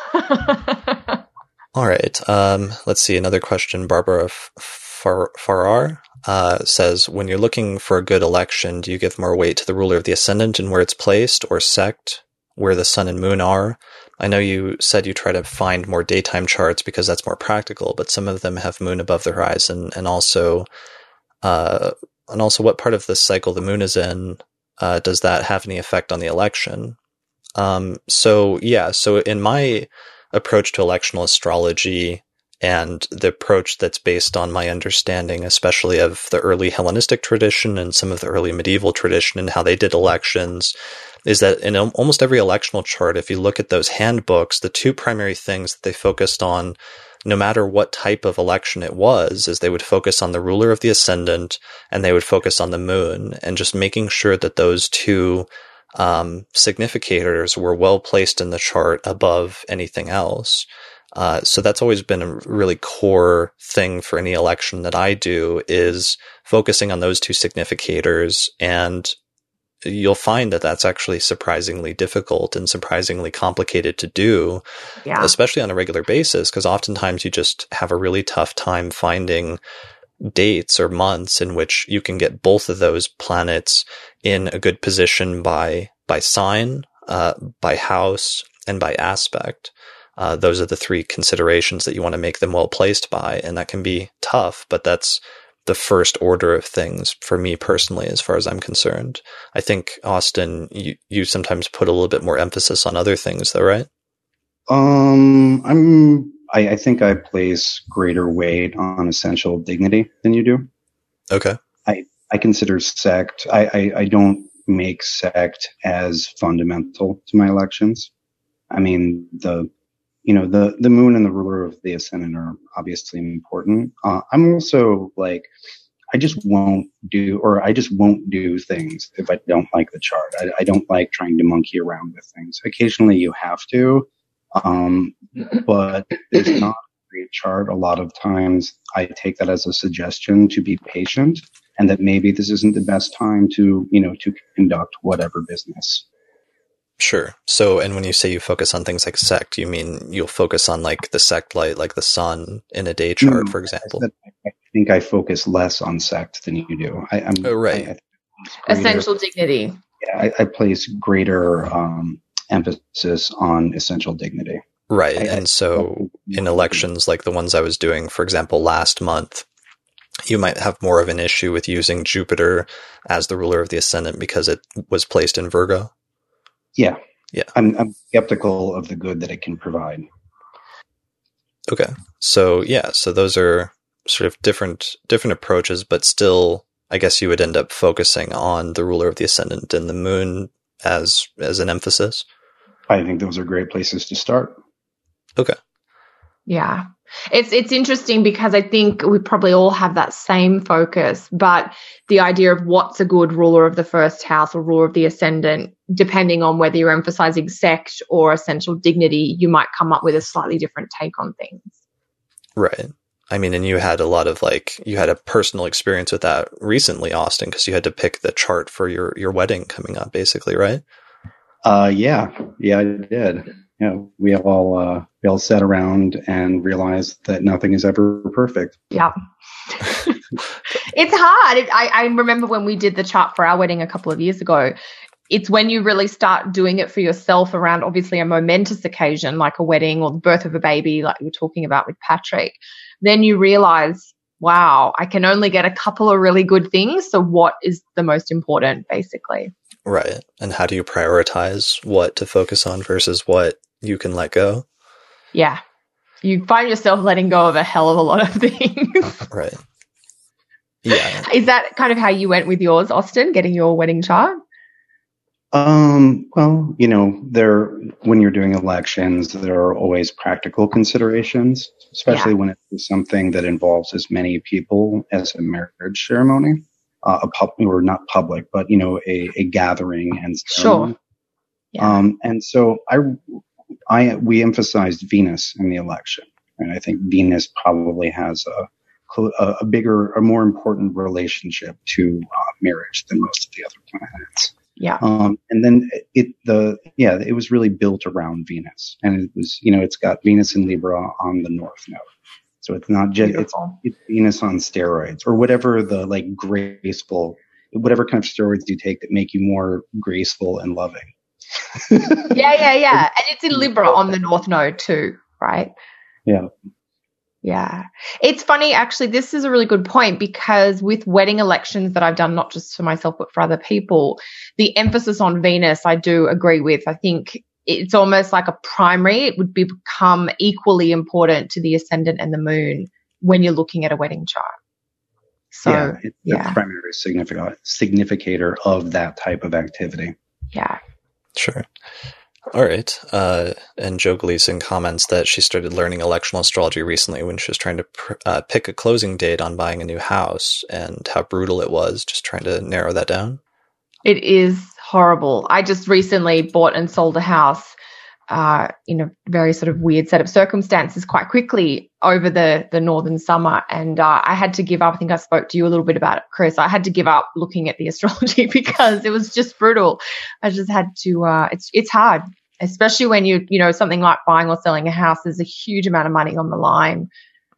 sure. All right. Um, let's see. Another question. Barbara F- Far- Farrar uh, says, when you're looking for a good election, do you give more weight to the ruler of the ascendant and where it's placed, or sect where the sun and moon are? I know you said you try to find more daytime charts because that's more practical, but some of them have moon above the horizon, and also, uh, and also what part of the cycle the moon is in. Uh, does that have any effect on the election? Um, so yeah. So in my approach to electional astrology, and the approach that's based on my understanding, especially of the early Hellenistic tradition and some of the early medieval tradition and how they did elections, is that in almost every electional chart, if you look at those handbooks, the two primary things that they focused on, no matter what type of election it was, is they would focus on the ruler of the ascendant and they would focus on the moon, and just making sure that those two um, significators were well placed in the chart above anything else. Uh, so that's always been a really core thing for any election that I do, is focusing on those two significators. And you'll find that that's actually surprisingly difficult and surprisingly complicated to do, yeah. especially on a regular basis, because oftentimes you just have a really tough time finding dates or months in which you can get both of those planets in a good position by by sign, uh, by house, and by aspect. Uh, those are the three considerations that you want to make them well placed by, and that can be tough, but that's the first order of things for me personally, as far as I'm concerned. I think, Austin, you, you sometimes put a little bit more emphasis on other things, though, right? Um, I'm. I, I think I place greater weight on essential dignity than you do. Okay. I I consider sect. I I, I don't make sect as fundamental to my elections. I mean the. You know, the, the moon and the ruler of the ascendant are obviously important. Uh, I'm also like, I just won't do, or I just won't do things if I don't like the chart. I, I don't like trying to monkey around with things. Occasionally you have to, um, but it's not a great chart. A lot of times I take that as a suggestion to be patient, and that maybe this isn't the best time to, you know, to conduct whatever business. Sure. So, and when you say you focus on things like sect, you mean you'll focus on like the sect light, like the sun in a day chart, No, for example? I, I think I focus less on sect than you do. I, I'm, oh, right. I, I greater, Essential dignity. Yeah, I, I place greater um, emphasis on essential dignity. Right. I, and I, so in elections like the ones I was doing, for example, last month, you might have more of an issue with using Jupiter as the ruler of the ascendant because it was placed in Virgo. Yeah. Yeah. I'm, I'm skeptical of the good that it can provide. Okay. So, yeah. So those are sort of different, different approaches, but still, I guess you would end up focusing on the ruler of the ascendant and the moon as, as an emphasis. I think those are great places to start. Okay. Yeah. It's it's interesting because I think we probably all have that same focus, but the idea of what's a good ruler of the first house or ruler of the ascendant, depending on whether you're emphasizing sect or essential dignity, you might come up with a slightly different take on things. Right. I mean, and you had a lot of like, you had a personal experience with that recently, Austin, because you had to pick the chart for your, your wedding coming up, basically, right? Uh, yeah. Yeah, I did. Yeah, we all uh, we all sat around and realized that nothing is ever perfect. Yeah. It's hard. It, I, I remember when we did the chart for our wedding a couple of years ago, it's when you really start doing it for yourself around obviously a momentous occasion like a wedding or the birth of a baby like you were talking about with Patrick, then you realize, wow, I can only get a couple of really good things. So what is the most important, basically? Right. And how do you prioritize what to focus on versus what you can let go? Yeah. You find yourself letting go of a hell of a lot of things. Right. Yeah. Is that kind of how you went with yours, Austin, getting your wedding chart? Um, well, you know, there, when you're doing elections, there are always practical considerations, especially yeah. when it's something that involves as many people as a marriage ceremony. Uh, a pub, or not public, but, you know, a, a gathering and ceremony. Sure. Yeah. Um, and so I, I, we emphasized Venus in the election. And I think Venus probably has a, a, a bigger, a more important relationship to uh, marriage than most of the other planets. Yeah. Um, and then it, the, yeah, it was really built around Venus, and it was, you know, it's got Venus and Libra on the North Node. So it's not just, it's, it's Venus on steroids or whatever the like graceful, whatever kind of steroids you take that make you more graceful and loving. yeah, yeah, yeah. And it's in Libra on the North Node too, right? Yeah. Yeah. It's funny, actually, this is a really good point because with wedding elections that I've done, not just for myself, but for other people, the emphasis on Venus, I do agree with. I think it's almost like a primary. It would be, become equally important to the ascendant and the moon when you're looking at a wedding chart. So, yeah, it's yeah. the primary significant significator of that type of activity. Yeah. Sure. All right. Uh, and Joe Gleason comments that she started learning electional astrology recently when she was trying to pr- uh, pick a closing date on buying a new house, and how brutal it was, just trying to narrow that down. It is horrible. I just recently bought and sold a house uh, in a very sort of weird set of circumstances quite quickly over the, the northern summer. And uh, I had to give up. I think I spoke to you a little bit about it, Chris. I had to give up looking at the astrology because it was just brutal. I just had to, uh, it's, it's hard, especially when you, you know, something like buying or selling a house, there's a huge amount of money on the line.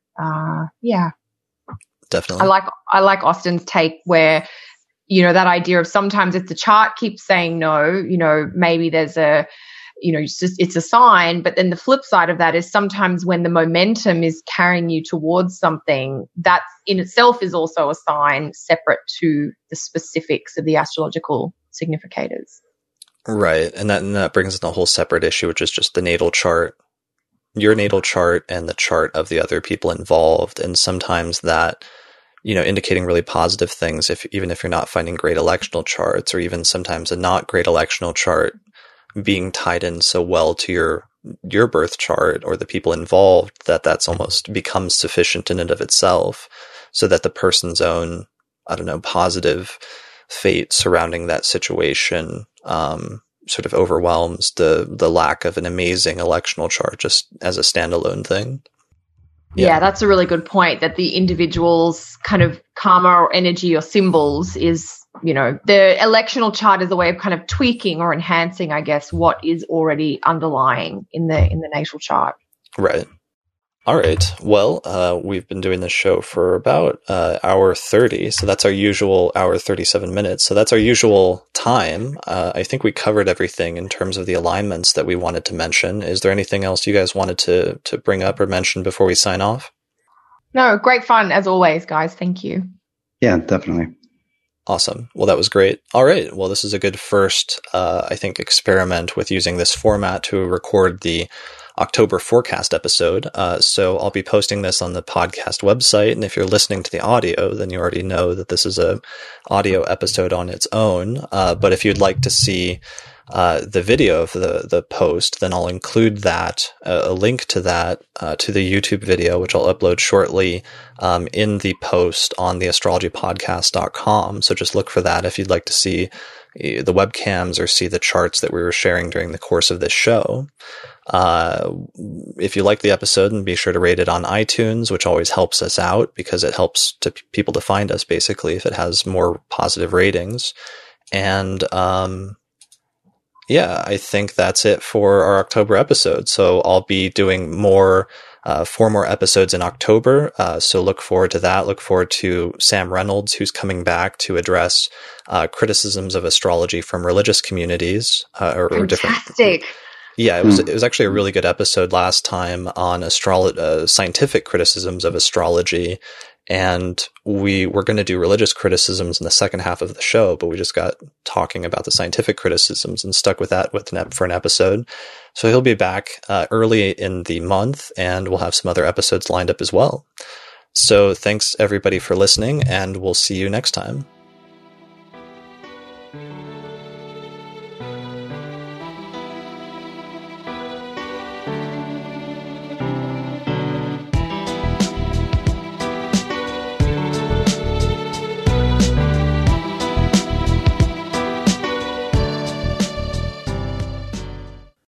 Uh, yeah. Definitely. I like, I like Austin's take where, you know, that idea of sometimes if the chart keeps saying no, you know, maybe there's a, you know, it's just, it's a sign. But then the flip side of that is sometimes when the momentum is carrying you towards something, that in itself is also a sign separate to the specifics of the astrological significators. Right. And that, and that brings in a whole separate issue, which is just the natal chart, your natal chart and the chart of the other people involved. And sometimes that, you know, indicating really positive things, if even if you're not finding great electional charts, or even sometimes a not great electional chart being tied in so well to your your birth chart or the people involved that that's almost becomes sufficient in and of itself, so that the person's own, I don't know, positive fate surrounding that situation um, sort of overwhelms the the lack of an amazing electional chart just as a standalone thing. Yeah. Yeah. That's a really good point, that the individual's kind of karma or energy or symbols is, you know, the electional chart is a way of kind of tweaking or enhancing, I guess, what is already underlying in the in the natal chart. Right. All right. Well, uh, we've been doing this show for about uh, hour thirty, so that's our usual hour thirty-seven minutes. So that's our usual time. Uh, I think we covered everything in terms of the alignments that we wanted to mention. Is there anything else you guys wanted to to bring up or mention before we sign off? No, great fun as always, guys. Thank you. Yeah, definitely. Awesome. Well, that was great. All right. Well, this is a good first, uh, I think, experiment with using this format to record the October forecast episode. Uh, so I'll be posting this on the podcast website. And if you're listening to the audio, then you already know that this is a audio episode on its own. Uh, but if you'd like to see uh, the video of the, the post, then I'll include that, uh, a link to that, uh, to the YouTube video, which I'll upload shortly, um, in the post on the astrology podcast dot com. So just look for that if you'd like to see the webcams or see the charts that we were sharing during the course of this show. Uh, if you like the episode, then be sure to rate it on iTunes, which always helps us out because it helps to p- people to find us, basically, if it has more positive ratings. And, um, yeah, I think that's it for our October episode. So I'll be doing more, uh, four more episodes in October. Uh, so look forward to that. Look forward to Sam Reynolds, who's coming back to address, uh, criticisms of astrology from religious communities, uh, or, or different. Fantastic. Yeah, it was it was actually a really good episode last time on astrolo- uh, scientific criticisms of astrology, and we were going to do religious criticisms in the second half of the show, but we just got talking about the scientific criticisms and stuck with that with an ep- for an episode. So he'll be back uh, early in the month, and we'll have some other episodes lined up as well. So thanks everybody for listening, and we'll see you next time.